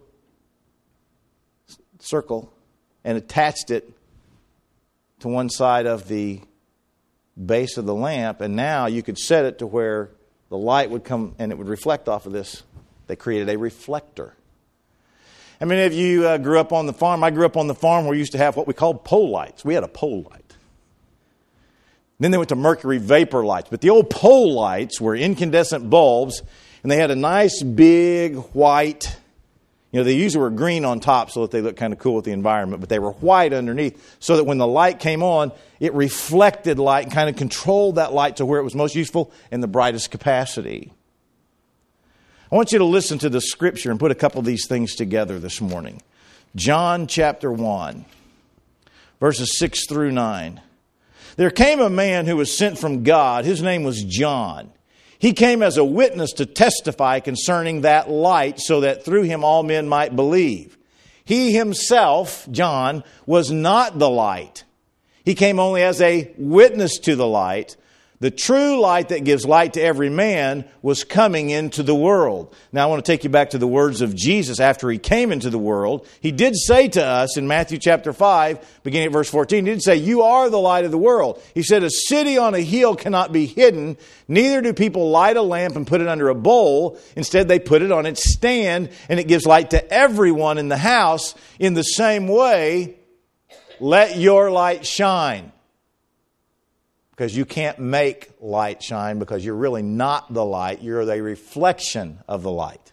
circle and attached it to one side of the base of the lamp, and now you could set it to where the light would come and it would reflect off of this. They created a reflector. How many of you uh, grew up on the farm? I grew up on the farm where we used to have what we called pole lights. We had a pole light. Then they went to mercury vapor lights. But the old pole lights were incandescent bulbs, and they had a nice big white, you know, they usually were green on top so that they looked kind of cool with the environment, but they were white underneath so that when the light came on, it reflected light and kind of controlled that light to where it was most useful in the brightest capacity. I want you to listen to the scripture and put a couple of these things together this morning. John chapter one, verses six through nine. There came a man who was sent from God. His name was John. He came as a witness to testify concerning that light, so that through him all men might believe. He himself, John, was not the light. He came only as a witness to the light. The true light that gives light to every man was coming into the world. Now I want to take you back to the words of Jesus after He came into the world. He did say to us in Matthew chapter five, beginning at verse fourteen, He did say, you are the light of the world. He said, a city on a hill cannot be hidden, neither do people light a lamp and put it under a bowl. Instead, they put it on its stand, and it gives light to everyone in the house. In the same way, let your light shine. Because you can't make light shine because you're really not the light. You're the reflection of the light.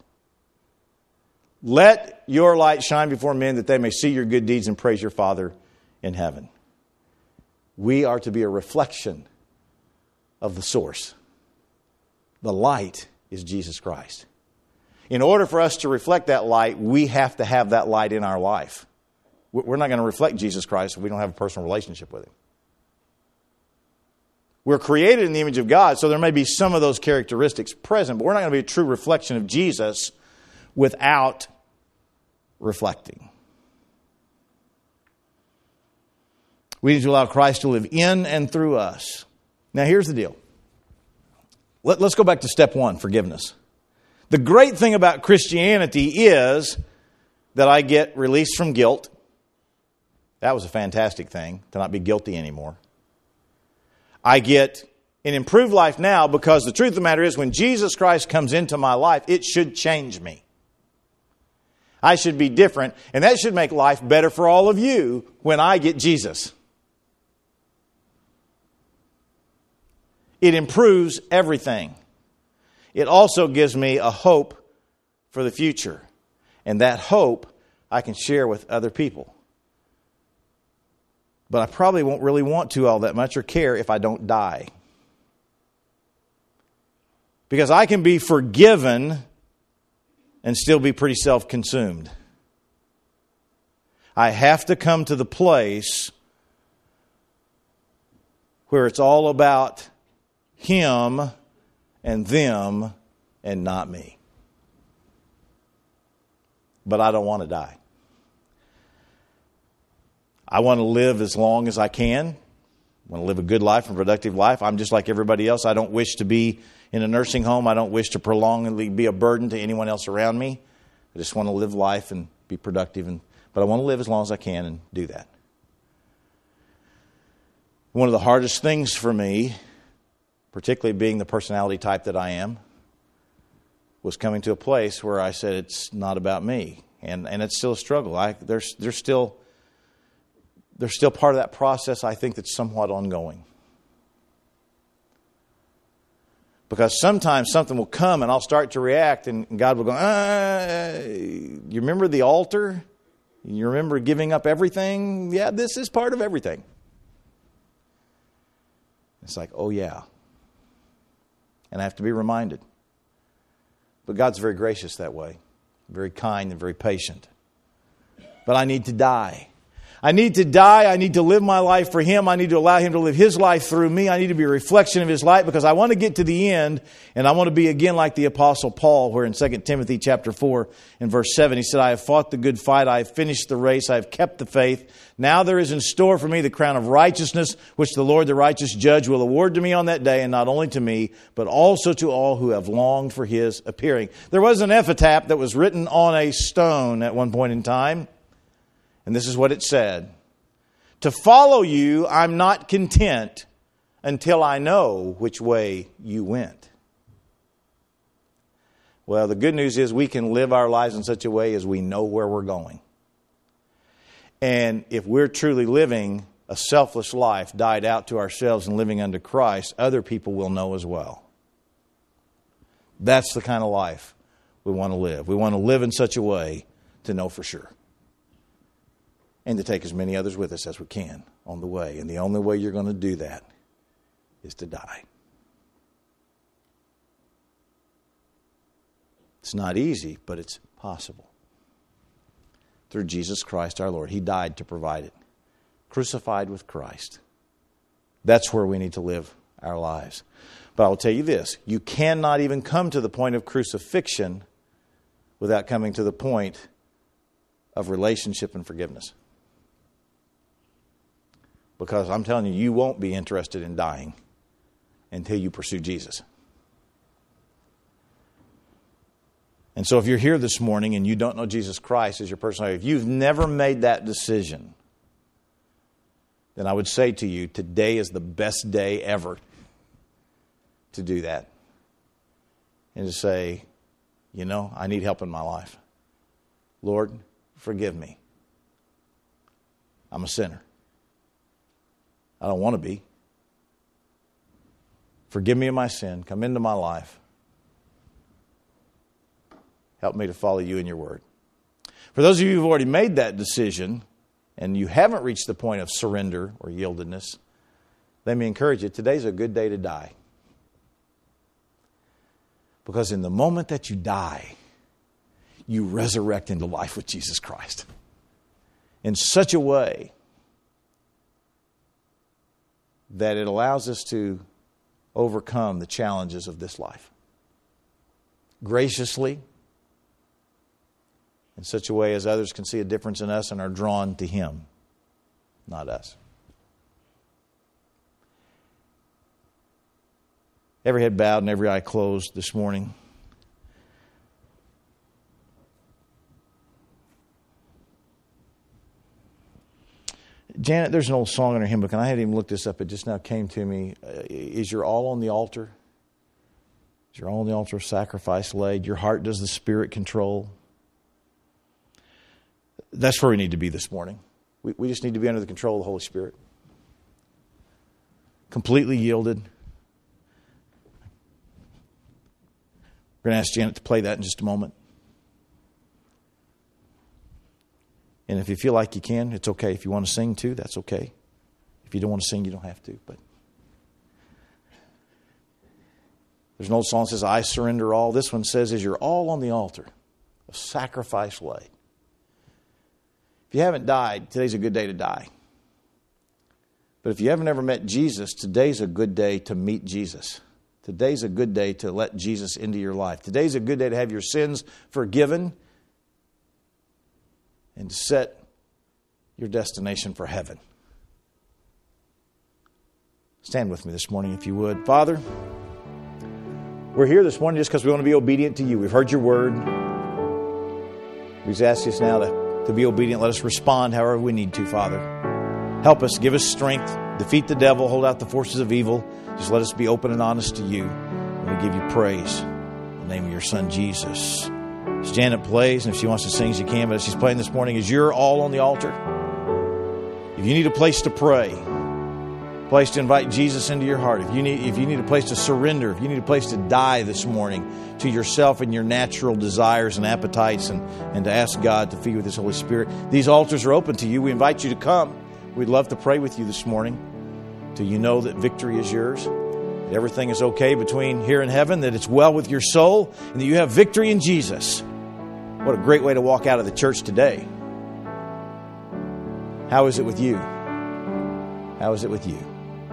Let your light shine before men that they may see your good deeds and praise your Father in heaven. We are to be a reflection of the source. The light is Jesus Christ. In order for us to reflect that light, we have to have that light in our life. We're not going to reflect Jesus Christ if we don't have a personal relationship with Him. We're created in the image of God, so there may be some of those characteristics present, but we're not going to be a true reflection of Jesus without reflecting. We need to allow Christ to live in and through us. Now, here's the deal. Let, let's go back to step one, forgiveness. The great thing about Christianity is that I get released from guilt. That was a fantastic thing, to not be guilty anymore. I get an improved life now because the truth of the matter is when Jesus Christ comes into my life, it should change me. I should be different, and that should make life better for all of you when I get Jesus. It improves everything. It also gives me a hope for the future. And that hope I can share with other people. But I probably won't really want to all that much or care if I don't die. Because I can be forgiven and still be pretty self-consumed. I have to come to the place where it's all about Him and them and not me. But I don't want to die. I want to live as long as I can. I want to live a good life, a productive life. I'm just like everybody else. I don't wish to be in a nursing home. I don't wish to prolongedly be a burden to anyone else around me. I just want to live life and be productive. And, but I want to live as long as I can and do that. One of the hardest things for me, particularly being the personality type that I am, was coming to a place where I said it's not about me. And, and it's still a struggle. I, there's, there's still... There's still part of that process, I think, that's somewhat ongoing. Because sometimes something will come and I'll start to react and God will go, uh, you remember the altar? You remember giving up everything? Yeah, this is part of everything. It's like, oh yeah. And I have to be reminded. But God's very gracious that way. Very kind and very patient. But I need to die. I need to die. I need to live my life for Him. I need to allow Him to live His life through me. I need to be a reflection of His light because I want to get to the end and I want to be again like the Apostle Paul, where in Second Timothy chapter four and verse seven, he said, I have fought the good fight. I have finished the race. I have kept the faith. Now there is in store for me the crown of righteousness, which the Lord, the righteous judge, will award to me on that day, and not only to me, but also to all who have longed for His appearing. There was an epitaph that was written on a stone at one point in time. And this is what it said. To follow you, I'm not content until I know which way you went. Well, the good news is we can live our lives in such a way as we know where we're going. And if we're truly living a selfless life, died out to ourselves and living unto Christ, other people will know as well. That's the kind of life we want to live. We want to live in such a way to know for sure. And to take as many others with us as we can on the way. And the only way you're going to do that is to die. It's not easy, but it's possible. Through Jesus Christ our Lord. He died to provide it. Crucified with Christ. That's where we need to live our lives. But I'll tell you this. You cannot even come to the point of crucifixion without coming to the point of relationship and forgiveness. Because I'm telling you, you won't be interested in dying until you pursue Jesus. And so if you're here this morning and you don't know Jesus Christ as your personal Savior, if you've never made that decision, then I would say to you, today is the best day ever to do that. And to say, you know, I need help in my life. Lord, forgive me. I'm a sinner. I don't want to be. Forgive me of my sin. Come into my life. Help me to follow you in your word. For those of you who've already made that decision and you haven't reached the point of surrender or yieldedness, let me encourage you, today's a good day to die. Because in the moment that you die, you resurrect into life with Jesus Christ. In such a way that it allows us to overcome the challenges of this life. Graciously, in such a way as others can see a difference in us and are drawn to Him, not us. Every head bowed and every eye closed this morning. Janet, there's an old song in our hymn book, and I hadn't even looked this up. It just now came to me. Uh, is your all on the altar? Is your all on the altar of sacrifice laid? Your heart does the Spirit control? That's where we need to be this morning. We, we just need to be under the control of the Holy Spirit. Completely yielded. We're going to ask Janet to play that in just a moment. And if you feel like you can, it's okay. If you want to sing too, that's okay. If you don't want to sing, you don't have to. But there's an old song that says, I surrender all. This one says, is you're all on the altar, a sacrifice laid. If you haven't died, today's a good day to die. But if you haven't ever met Jesus, today's a good day to meet Jesus. Today's a good day to let Jesus into your life. Today's a good day to have your sins forgiven and to set your destination for heaven. Stand with me this morning if you would. Father, we're here this morning just because we want to be obedient to you. We've heard your word. We just ask you now to, to be obedient. Let us respond however we need to, Father. Help us, give us strength, defeat the devil, hold out the forces of evil. Just let us be open and honest to you. And we give you praise in the name of your Son, Jesus. As Janet plays, and if she wants to sing, she can, but as she's playing this morning, is you're all on the altar. If you need a place to pray, a place to invite Jesus into your heart, if you need if you need a place to surrender, if you need a place to die this morning to yourself and your natural desires and appetites, and, and to ask God to feed you with His Holy Spirit, these altars are open to you. We invite you to come. We'd love to pray with you this morning till you know that victory is yours, that everything is okay between here and heaven, that it's well with your soul, and that you have victory in Jesus. What a great way to walk out of the church today. How is it with you? How is it with you?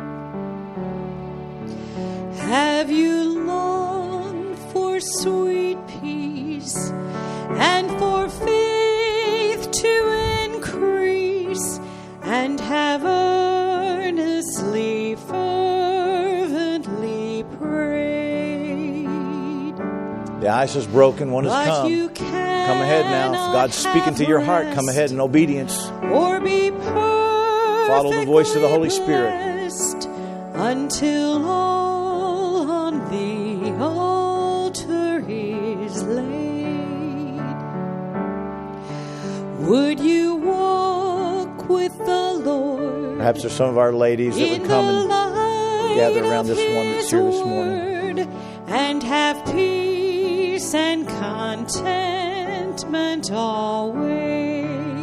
Have you longed for sweet peace and for faith to increase, and have earnestly, fervently prayed? The ice is broken, one has But come. you Come ahead now. If God's speaking to your heart, come ahead in obedience. Or be Follow the voice of the Holy Spirit. perfect until all on the altar is laid. Would you walk with the Lord? Perhaps there's some of our ladies that would come and gather around this one that's here this morning. And have peace and contentment always.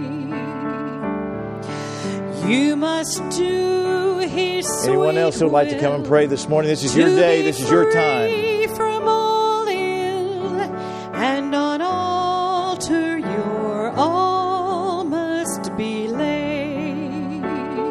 You must do His Anyone else who would like to come and pray this morning? This is your day. This is your time. Free from all ill, and on altar your all must be laid.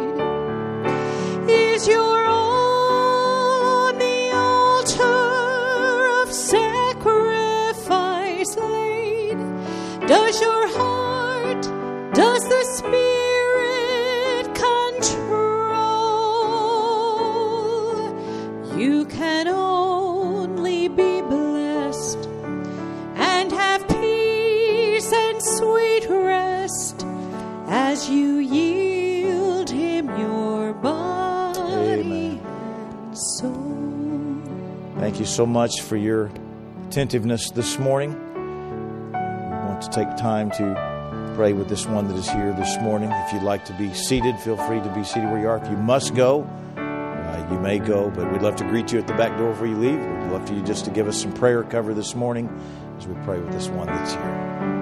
Is your all on the altar of sacrifice laid? Does your heart, does the Spirit control? You can only be blessed and have peace and sweet rest as you yield Him your body Amen. and soul. Thank you so much for your attentiveness this morning. We want to take time to pray with this one that is here this morning. If you'd like to be seated, feel free to be seated where you are. If you must go, uh, you may go, but we'd love to greet you at the back door before you leave. We'd love for you just to give us some prayer cover this morning as we pray with this one that's here.